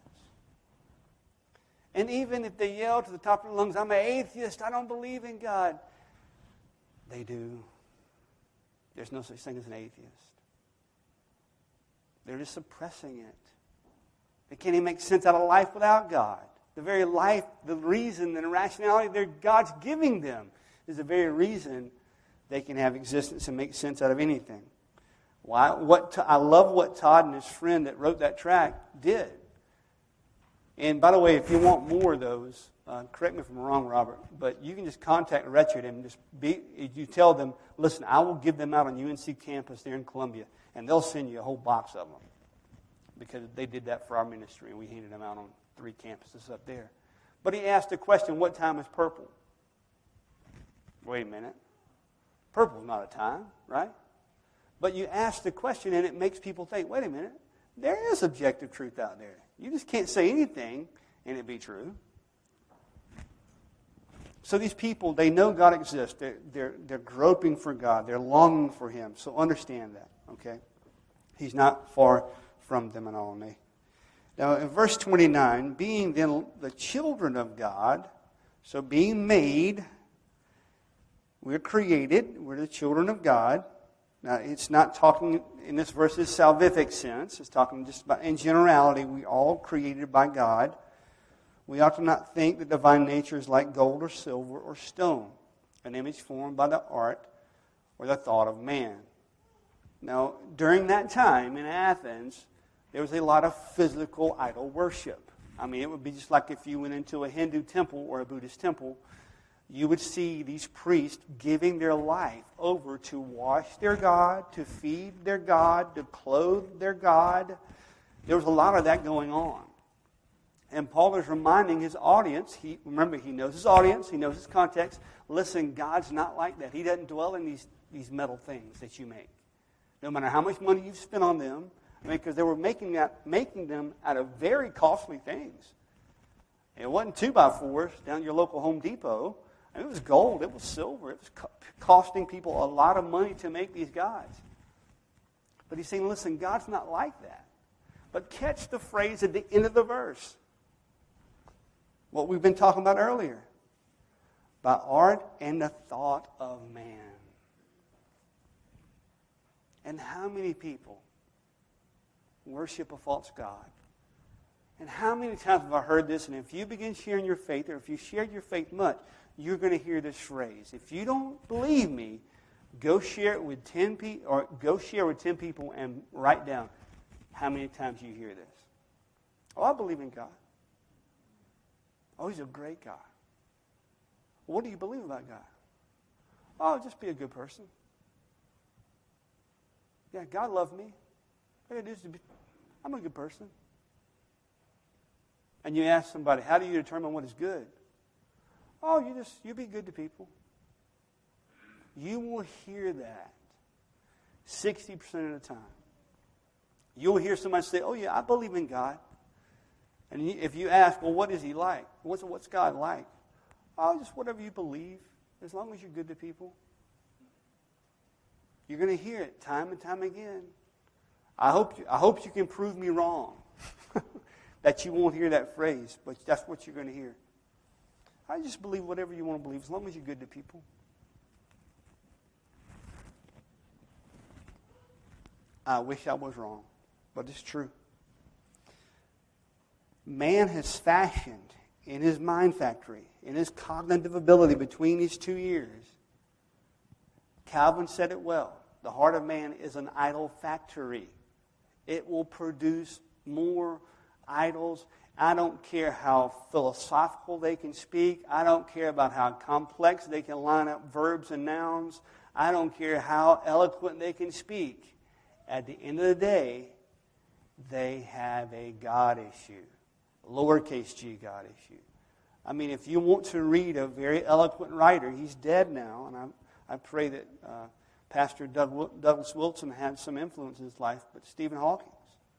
And even if they yell to the top of their lungs, I'm an atheist, I don't believe in God. They do. There's no such thing as an atheist. They're just suppressing it. They can't even make sense out of life without God. The very life, the reason, the rationality that God's giving them is the very reason they can have existence and make sense out of anything. Why? What I love what Todd and his friend that wrote that track did. And by the way, if you want more of those, uh, correct me if I'm wrong, Robert, but you can just contact Wretched and just be. You tell them, listen, I will give them out on U N C campus there in Columbia, and they'll send you a whole box of them because they did that for our ministry, and we handed them out on three campuses up there. But he asked the question, what time is purple? Wait a minute. Purple's not a time, right? But you ask the question and it makes people think, wait a minute, there is objective truth out there. You just can't say anything and it be true. So these people, they know God exists. They're, they're, they're groping for God. They're longing for Him. So understand that, okay? He's not far from them and all me. Now in verse twenty-nine, being then the children of God, so being made, we're created, we're the children of God. Now, it's not talking in this verse's salvific sense. It's talking just about in generality. We all created by God. We ought to not think the divine nature is like gold or silver or stone, an image formed by the art or the thought of man. Now, during that time in Athens, there was a lot of physical idol worship. I mean, it would be just like if you went into a Hindu temple or a Buddhist temple. You would see these priests giving their life over to wash their God, to feed their God, to clothe their God. There was a lot of that going on. And Paul is reminding his audience, he, remember he knows his audience, he knows his context. Listen, God's not like that. He doesn't dwell in these, these metal things that you make. No matter how much money you've spent on them, I mean, because they were making, that, making them out of very costly things. It wasn't two by fours down at your local Home Depot. It was gold, it was silver, it was co- costing people a lot of money to make these gods. But he's saying, listen, God's not like that. But catch the phrase at the end of the verse. What we've been talking about earlier. By art and the thought of man. And how many people worship a false god? And how many times have I heard this? And if you begin sharing your faith, or if you shared your faith much, you're going to hear this phrase. If you don't believe me, go share it with ten people, or go share with ten people and write down how many times you hear this. Oh, I believe in God. Oh, He's a great God. Well, what do you believe about God? Oh, just be a good person. Yeah, God loved me. All I gotta do is be, I'm a good person. And you ask somebody, how do you determine what is good? Oh, you just, you be good to people. You will hear that sixty percent of the time. You'll hear somebody say, oh yeah, I believe in God. And if you ask, well, what is he like? What's, what's God like? Oh, just whatever you believe, as long as you're good to people. You're going to hear it time and time again. I hope you, I hope you can prove me wrong. That you won't hear that phrase, but that's what you're going to hear. I just believe whatever you want to believe, as long as you're good to people. I wish I was wrong, but it's true. Man has fashioned in his mind factory, in his cognitive ability between his two ears. Calvin said it well. The heart of man is an idol factory. It will produce more idols. I don't care how philosophical they can speak. I don't care about how complex they can line up verbs and nouns. I don't care how eloquent they can speak. At the end of the day, they have a God issue. Lowercase g God issue. I mean, if you want to read a very eloquent writer, he's dead now, and I, I pray that uh, Pastor Doug, Douglas Wilson had some influence in his life, but Stephen Hawking.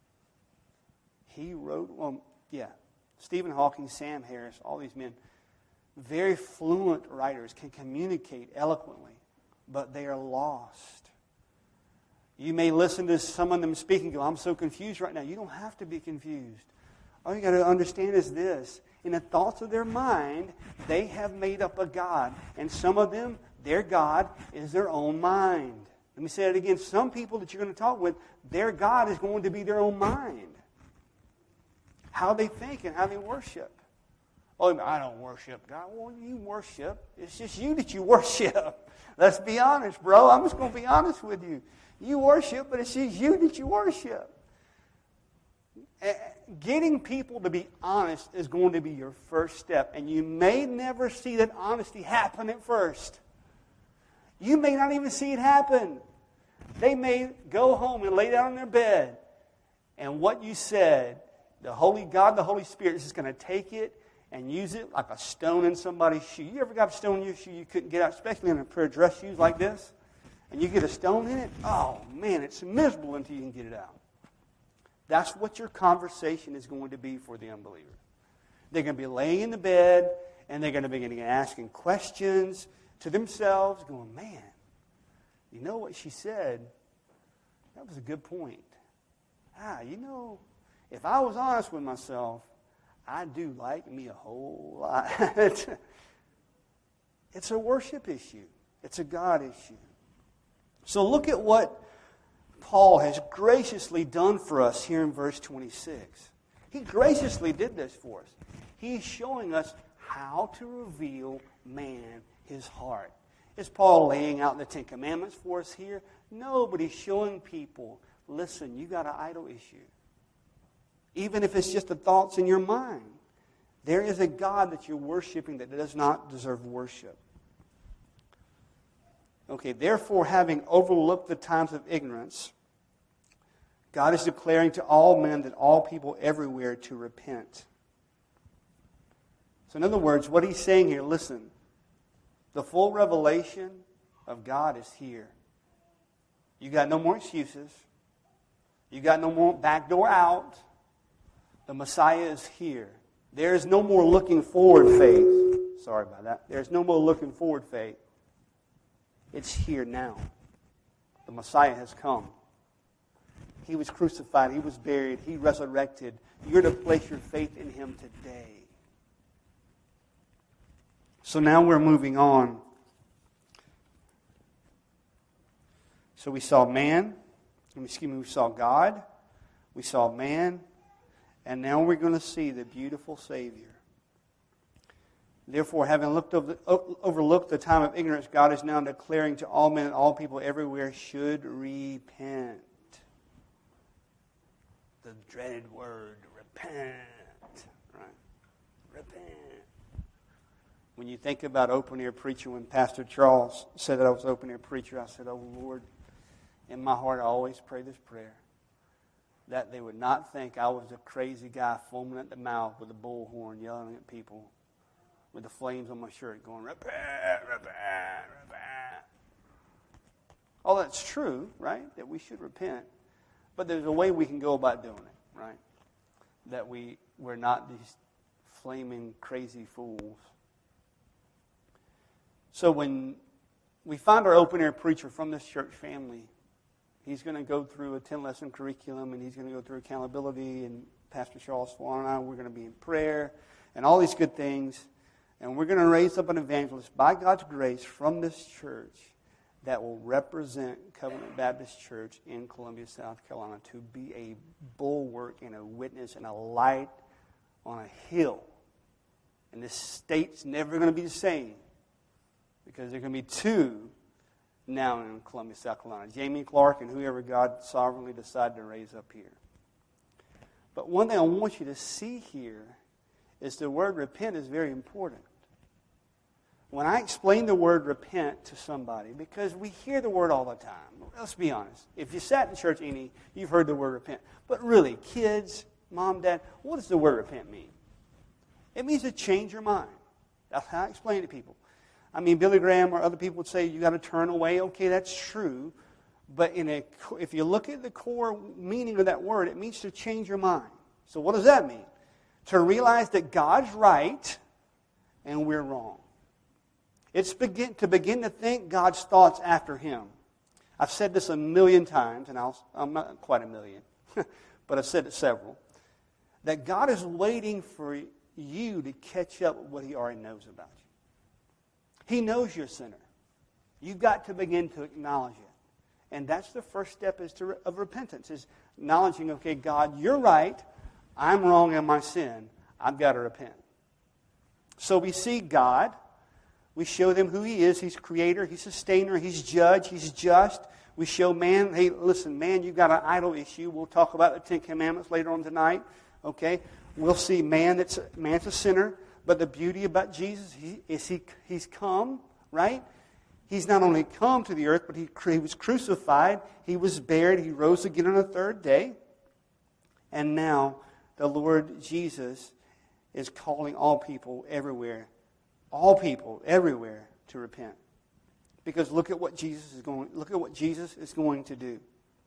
He wrote, well, yeah, Stephen Hawking, Sam Harris, all these men, very fluent writers, can communicate eloquently, but they are lost. You may listen to some of them speak and go, I'm so confused right now. You don't have to be confused. All you got to understand is this. In the thoughts of their mind, they have made up a God. And some of them, their God is their own mind. Let me say it again. Some people that you're going to talk with, their God is going to be their own mind. How they think and how they worship. Oh, I don't worship God. Well, you worship. It's just you that you worship. Let's be honest, bro. I'm just going to be honest with you. You worship, but it's just you that you worship. Getting people to be honest is going to be your first step. And you may never see that honesty happen at first. You may not even see it happen. They may go home and lay down in their bed. And what you said, the Holy God, the Holy Spirit is just going to take it and use it like a stone in somebody's shoe. You ever got a stone in your shoe you couldn't get out, especially in a pair of dress shoes like this? And you get a stone in it? Oh, man, it's miserable until you can get it out. That's what your conversation is going to be for the unbeliever. They're going to be laying in the bed, and they're going to begin asking questions to themselves, going, man, you know what she said? That was a good point. Ah, you know, if I was honest with myself, I do like me a whole lot. It's a worship issue. It's a God issue. So look at what Paul has graciously done for us here in verse twenty-six. He graciously did this for us. He's showing us how to reveal man his heart. Is Paul laying out the Ten Commandments for us here? No, but he's showing people, listen, you got an idol issue. Even if it's just the thoughts in your mind, there is a God that you're worshiping that does not deserve worship. Okay, therefore, having overlooked the times of ignorance, God is declaring to all men that all people everywhere to repent. So in other words, what he's saying here, listen, the full revelation of God is here. You got no more excuses. You got no more backdoor out. The Messiah is here. There is no more looking forward faith. Sorry about that. There's no more looking forward faith. It's here now. The Messiah has come. He was crucified. He was buried. He resurrected. You're to place your faith in Him today. So now we're moving on. So we saw man. Excuse me, we saw God. We saw man. And now we're going to see the beautiful Savior. Therefore, having looked over the, overlooked the time of ignorance, God is now declaring to all men and all people everywhere should repent. The dreaded word, repent. Right? Repent. When you think about open-air preacher, when Pastor Charles said that I was open-air preacher, I said, oh, Lord, in my heart I always pray this prayer. that they would not think I was a crazy guy foaming at the mouth with a bullhorn yelling at people with the flames on my shirt going, repent, repent, repent. All that's true, right? That we should repent. But there's a way we can go about doing it, right? That we, we're not these flaming crazy fools. So when we find our open-air preacher from this church family, he's going to go through a ten-lesson curriculum, and he's going to go through accountability, and Pastor Charles Swan and I, we're going to be in prayer, and all these good things. And we're going to raise up an evangelist by God's grace from this church that will represent Covenant Baptist Church in Columbia, South Carolina, to be a bulwark and a witness and a light on a hill. And this state's never going to be the same, because there are going to be two now in Columbia, South Carolina. Jamie Clark and whoever God sovereignly decided to raise up here. But one thing I want you to see here is the word repent is very important. When I explain the word repent to somebody, because we hear the word all the time. Let's be honest. If you sat in church any, you've heard the word repent. But really, kids, mom, dad, what does the word repent mean? It means to change your mind. That's how I explain it to people. I mean, Billy Graham or other people would say you got to turn away. Okay, that's true. But in a, if you look at the core meaning of that word, it means to change your mind. So what does that mean? To realize that God's right and we're wrong. It's begin, to begin to think God's thoughts after Him. I've said this a million times, and I'll, I'm not quite a million, but I've said it several, that God is waiting for you to catch up with what He already knows about you. He knows you're a sinner. You've got to begin to acknowledge it. And that's the first step is to, of repentance, is acknowledging, okay, God, you're right. I'm wrong in my sin. I've got to repent. So we see God. We show them who He is. He's creator. He's sustainer. He's judge. He's just. We show man, hey, listen, man, you've got an idol issue. We'll talk about the Ten Commandments later on tonight. Okay? We'll see man that's man's a sinner. But the beauty about Jesus he, is he He's come, right? He's not only come to the earth, but he, he was crucified. He was buried. He rose again on the third day. And now the Lord Jesus is calling all people everywhere, all people everywhere to repent. Because look at what Jesus is going, look at what Jesus is going to do.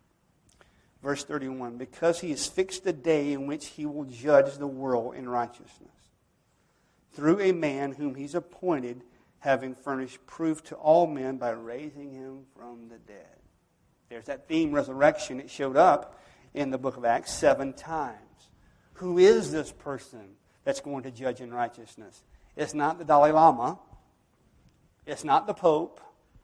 Verse thirty-one, because He has fixed the day in which He will judge the world in righteousness, through a man whom He's appointed, having furnished proof to all men by raising Him from the dead. There's that theme, resurrection. It showed up in the book of Acts seven times. Who is this person that's going to judge in righteousness? It's not the Dalai Lama. It's not the Pope.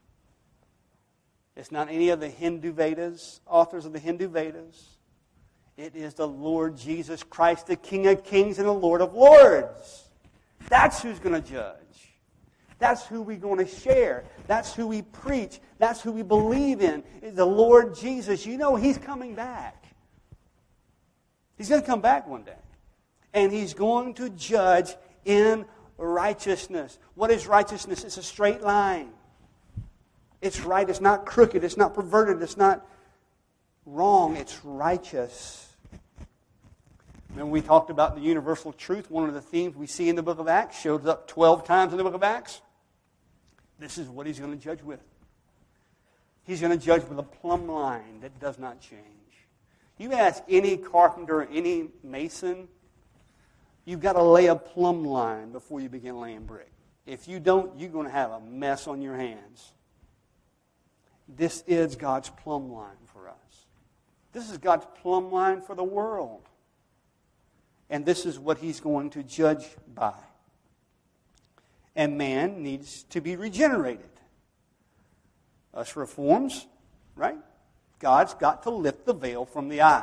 It's not any of the Hindu Vedas, authors of the Hindu Vedas. It is the Lord Jesus Christ, the King of Kings and the Lord of Lords. That's who's going to judge. That's who we're going to share. That's who we preach. That's who we believe in. Is the Lord Jesus. You know He's coming back. He's going to come back one day. And He's going to judge in righteousness. What is righteousness? It's a straight line. It's right. It's not crooked. It's not perverted. It's not wrong. It's righteous. When we talked about the universal truth, one of the themes we see in the book of Acts, shows up twelve times in the book of Acts. This is what He's going to judge with. He's going to judge with a plumb line that does not change. You ask any carpenter, any mason, you've got to lay a plumb line before you begin laying brick. If you don't, you're going to have a mess on your hands. This is God's plumb line for us. This is God's plumb line for the world. And this is what He's going to judge by. And man needs to be regenerated. Us reforms, right? God's got to lift the veil from the eyes.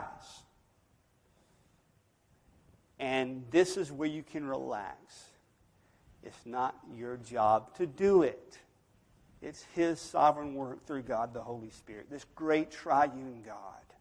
And this is where you can relax. It's not your job to do it. It's His sovereign work through God the Holy Spirit. This great triune God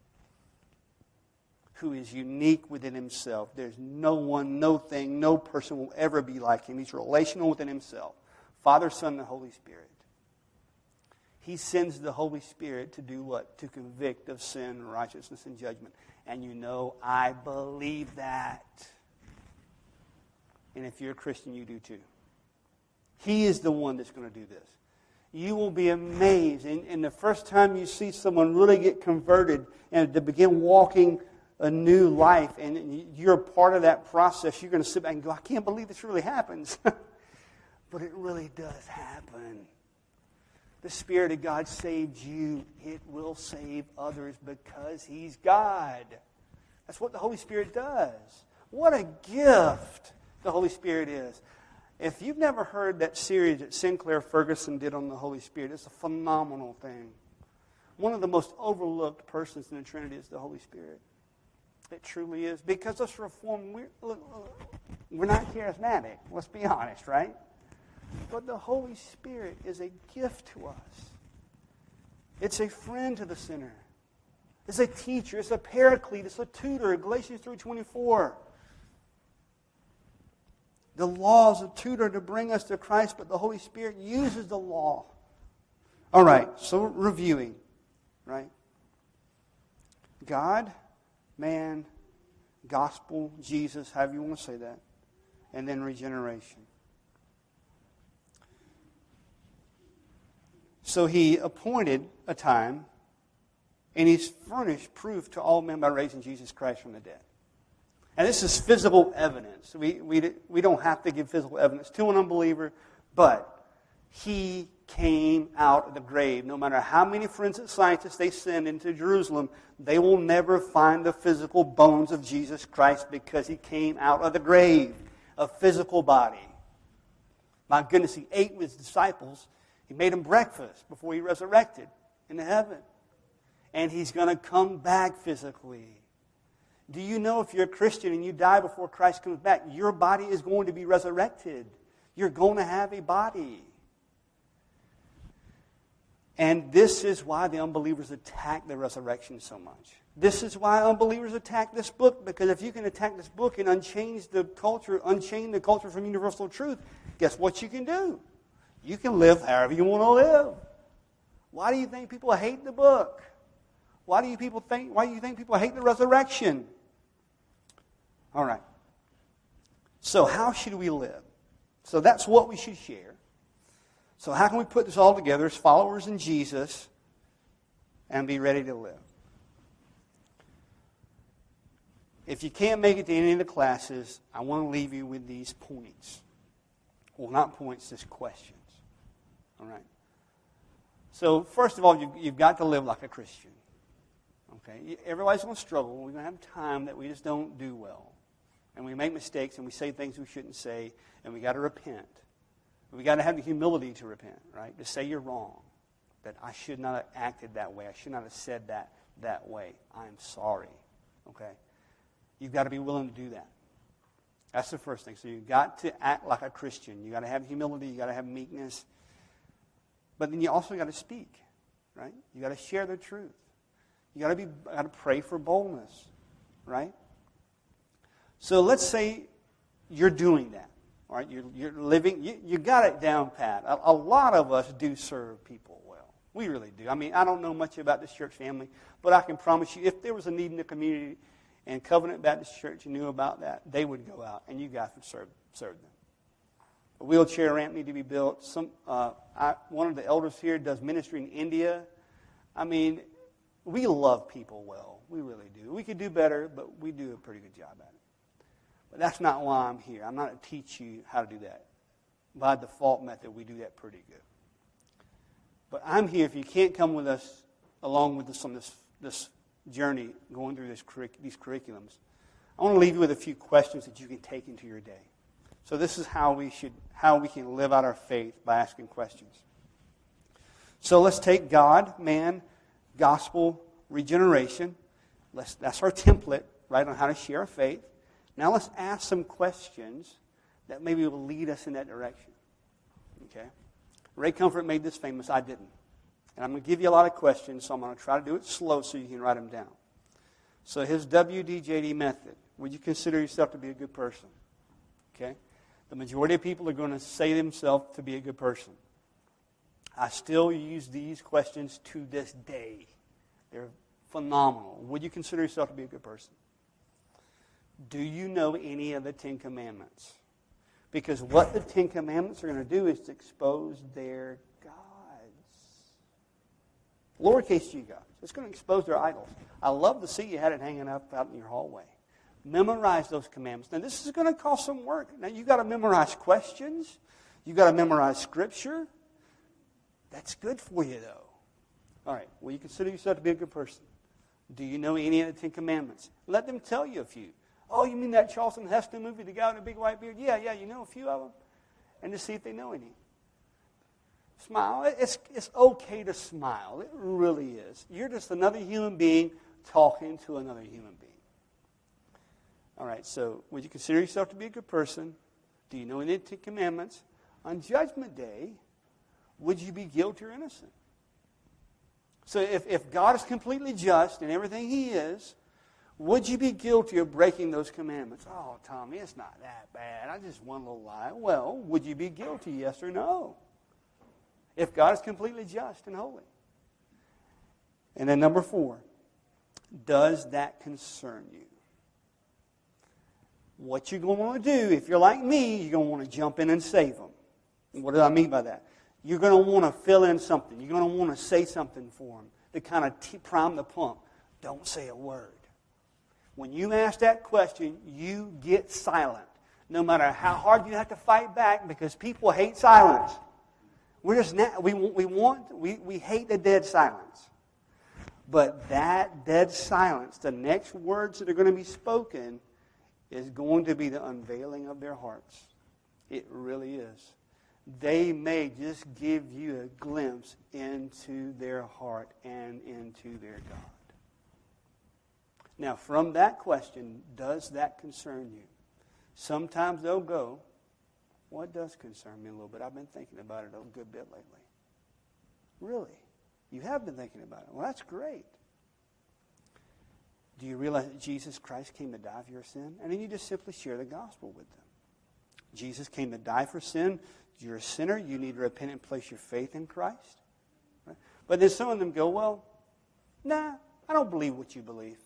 who is unique within Himself. There's no one, no thing, no person will ever be like Him. He's relational within Himself. Father, Son, and the Holy Spirit. He sends the Holy Spirit to do what? To convict of sin, righteousness, and judgment. And you know, I believe that. And if you're a Christian, you do too. He is the one that's going to do this. You will be amazed. And, and the first time you see someone really get converted and to begin walking a new life, and you're a part of that process, you're going to sit back and go, I can't believe this really happens. But it really does happen. The Spirit of God saved you. It will save others because He's God. That's what the Holy Spirit does. What a gift the Holy Spirit is. If you've never heard that series that Sinclair Ferguson did on the Holy Spirit, it's a phenomenal thing. One of the most overlooked persons in the Trinity is the Holy Spirit. It truly is. Because us Reformed, we're, we're not charismatic. Let's be honest, right? But the Holy Spirit is a gift to us. It's a friend to the sinner. It's a teacher. It's a paraclete. It's a tutor. Galatians three twenty-four. The law is a tutor to bring us to Christ, but the Holy Spirit uses the law. All right, so reviewing, right? God, man, gospel, Jesus, however you want to say that, and then regeneration. So He appointed a time, and He's furnished proof to all men by raising Jesus Christ from the dead. And this is physical evidence. We, we, we don't have to give physical evidence to an unbeliever, but He came out of the grave. No matter how many forensic scientists they send into Jerusalem, they will never find the physical bones of Jesus Christ because He came out of the grave, a physical body. My goodness, He ate with His disciples. He made them breakfast before He resurrected into heaven. And He's going to come back physically. Do you know if you're a Christian and you die before Christ comes back, your body is going to be resurrected. You're going to have a body. And this is why the unbelievers attack the resurrection so much. This is why unbelievers attack this book, because if you can attack this book and unchange the culture, unchain the culture from universal truth, guess what you can do? You can live however you want to live. Why do you think people hate the book? Why do you people think? Why do you think people hate the resurrection? All right. So how should we live? So that's what we should share. So how can we put this all together as followers in Jesus and be ready to live? If you can't make it to any of the classes, I want to leave you with these points. Well, not points, just questions. All right. So first of all, you, you've got to live like a Christian. Okay. Everybody's going to struggle. We're going to have time that we just don't do well. And we make mistakes and we say things we shouldn't say, and we got to repent. We got to have the humility to repent, right? To say you're wrong. That I should not have acted that way. I should not have said that that way. I'm sorry. Okay? You've got to be willing to do that. That's the first thing. So you've got to act like a Christian. You've got to have humility. You've got to have meekness. But then you also got to speak, right? You've got to share the truth. You've got to, be, got to pray for boldness, right? So let's say you're doing that. All right, you're, you're living, you, you got it down pat. A, a lot of us do serve people well. We really do. I mean, I don't know much about this church family, but I can promise you, if there was a need in the community and Covenant Baptist Church knew about that, they would go out and you guys would serve, serve them. A wheelchair ramp need to be built. Some uh, I, one of the elders here does ministry in India. I mean, we love people well. We really do. We could do better, but we do a pretty good job at it. But that's not why I'm here. I'm not to teach you how to do that. By default method, we do that pretty good. But I'm here if you can't come with us along with us on this, this journey going through this curric- these curriculums. I want to leave you with a few questions that you can take into your day. So this is how we should, how we can live out our faith by asking questions. So let's take God, man, gospel, regeneration. Let's, that's our template, right, on how to share our faith. Now let's ask some questions that maybe will lead us in that direction. Okay? Ray Comfort made this famous. I didn't. And I'm going to give you a lot of questions, so I'm going to try to do it slow so you can write them down. So his W D J D method. Would you consider yourself to be a good person? Okay? The majority of people are going to say themselves to be a good person. I still use these questions to this day. They're phenomenal. Would you consider yourself to be a good person? Do you know any of the Ten Commandments? Because what the Ten Commandments are going to do is to expose their gods. Lowercase g gods. It's going to expose their idols. I love to see you had it hanging up out in your hallway. Memorize those commandments. Now, this is going to cost some work. Now, you've got to memorize questions. You've got to memorize Scripture. That's good for you, though. All right. Will you consider yourself to be a good person? Do you know any of the Ten Commandments? Let them tell you a few. Oh, you mean that Charlton Heston movie, the guy with the big white beard? Yeah, yeah, you know a few of them. And to see if they know any. Smile. It's, it's okay to smile. It really is. You're just another human being talking to another human being. All right, so would you consider yourself to be a good person? Do you know any of the Ten Commandments? On Judgment Day, would you be guilty or innocent? So if, if God is completely just in everything He is, would you be guilty of breaking those commandments? Oh, Tommy, it's not that bad. I just one little lie. Well, would you be guilty, yes or no? If God is completely just and holy. And then number four, does that concern you? What you're going to want to do, if you're like me, you're going to want to jump in and save them. And what do I mean by that? You're going to want to fill in something. You're going to want to say something for them to kind of t- prime the pump. Don't say a word. When you ask that question, you get silent. No matter how hard you have to fight back, because people hate silence. We're just na- we we want we, we hate the dead silence. But that dead silence, the next words that are going to be spoken, is going to be the unveiling of their hearts. It really is. They may just give you a glimpse into their heart and into their God. Now, from that question, does that concern you? Sometimes they'll go, well, it does concern me a little bit. I've been thinking about it a good bit lately. Really? You have been thinking about it. Well, that's great. Do you realize that Jesus Christ came to die for your sin? And then you just simply share the gospel with them. Jesus came to die for sin. You're a sinner. You need to repent and place your faith in Christ. Right? But then some of them go, well, nah, I don't believe what you believe.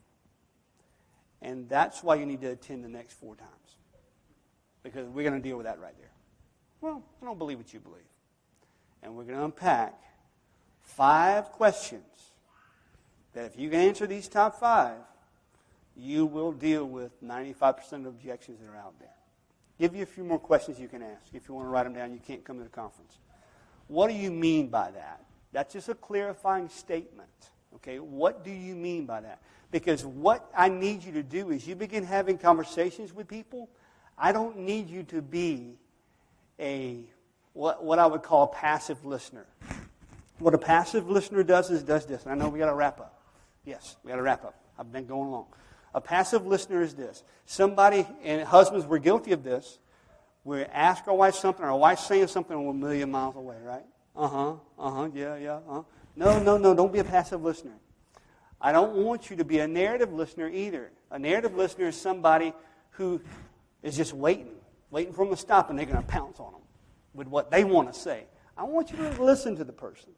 And that's why you need to attend the next four times. Because we're going to deal with that right there. Well, I don't believe what you believe. And we're going to unpack five questions that if you can answer these top five, you will deal with ninety-five percent of the objections that are out there. Give you a few more questions you can ask. If you want to write them down, you can't come to the conference. What do you mean by that? That's just a clarifying statement. Okay, what do you mean by that? Because what I need you to do is you begin having conversations with people. I don't need you to be a what, what I would call a passive listener. What a passive listener does is does this. And I know we got to wrap up. Yes, we got to wrap up. I've been going along. A passive listener is this. Somebody, and husbands, we're guilty of this. We ask our wife something, our wife's saying something, and we're a million miles away, right? Uh-huh, uh-huh, yeah, yeah, uh-huh. No, no, no, don't be a passive listener. I don't want you to be a narrative listener either. A narrative listener is somebody who is just waiting, waiting for them to stop, and they're going to pounce on them with what they want to say. I want you to listen to the person.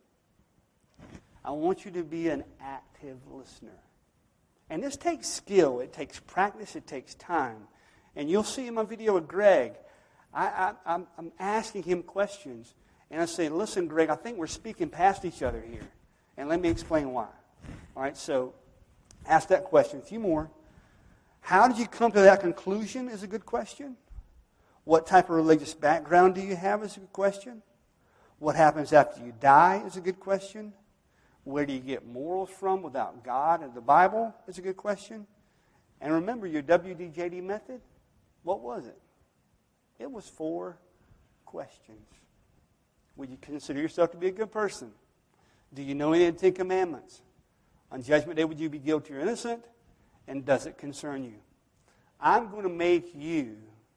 I want you to be an active listener. And this takes skill. It takes practice. It takes time. And you'll see in my video with Greg, I, I, I'm, I'm asking him questions. And I say, listen, Greg, I think we're speaking past each other here. And let me explain why. All right, so ask that question. A few more. How did you come to that conclusion is a good question. What type of religious background do you have is a good question. What happens after you die is a good question. Where do you get morals from without God and the Bible is a good question. And remember your W D J D method? What was it? It was four questions. Would you consider yourself to be a good person? Do you know any of the Ten Commandments? On Judgment Day, would you be guilty or innocent? And does it concern you? I'm going to make you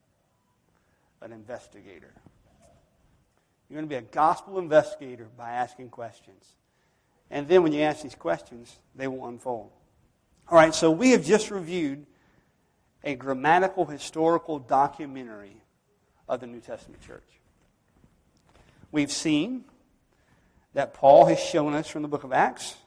an investigator. You're going to be a gospel investigator by asking questions. And then when you ask these questions, they will unfold. All right, so we have just reviewed a grammatical, historical documentary of the New Testament church. We've seen that Paul has shown us from the book of Acts.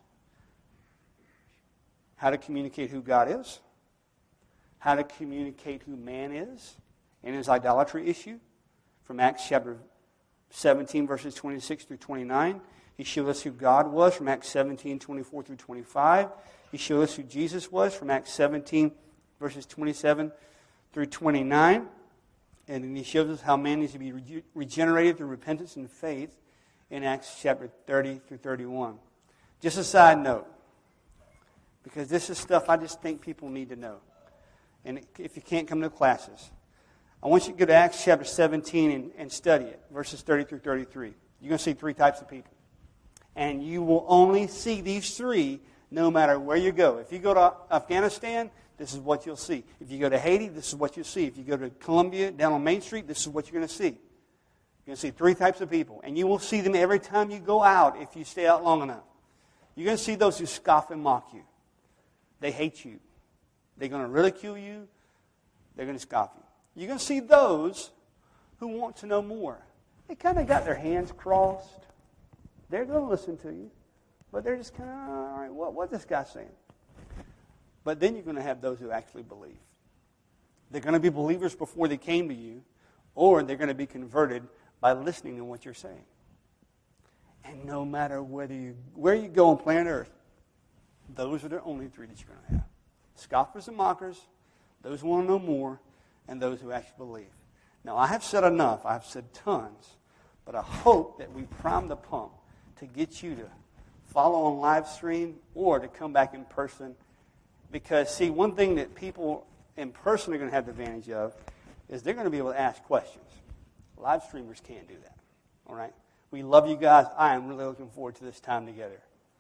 How to communicate who God is. How to communicate who man is in his idolatry issue. From Acts chapter seventeen, verses twenty-six through twenty-nine. He showed us who God was from Acts seventeen, twenty-four through twenty-five. He showed us who Jesus was from Acts seventeen, verses twenty-seven through twenty-nine. And then he shows us how man needs to be re- regenerated through repentance and faith in Acts chapter thirty through thirty-one. Just a side note, because this is stuff I just think people need to know. And if you can't come to classes, I want you to go to Acts chapter seventeen and, and study it, verses thirty through thirty-three. You're going to see three types of people. And you will only see these three no matter where you go. If you go to Afghanistan, this is what you'll see. If you go to Haiti, this is what you'll see. If you go to Colombia, down on Main Street, this is what you're going to see. You're going to see three types of people. And you will see them every time you go out if you stay out long enough. You're going to see those who scoff and mock you. They hate you. They're going to ridicule you. They're going to scoff you. You're going to see those who want to know more. They kind of got their hands crossed. They're going to listen to you. But they're just kind of, all right, what, what's this guy saying? But then you're going to have those who actually believe. They're going to be believers before they came to you, or they're going to be converted by listening to what you're saying. And no matter whether you, where you go on planet Earth, those are the only three that you're going to have. Scoffers and mockers, those who want to know more, and those who actually believe. Now, I have said enough. I've said tons. But I hope that we prime the pump to get you to follow on live stream or to come back in person. Because, see, one thing that people in person are going to have the advantage of is they're going to be able to ask questions. Live streamers can't do that. All right? We love you guys. I am really looking forward to this time together.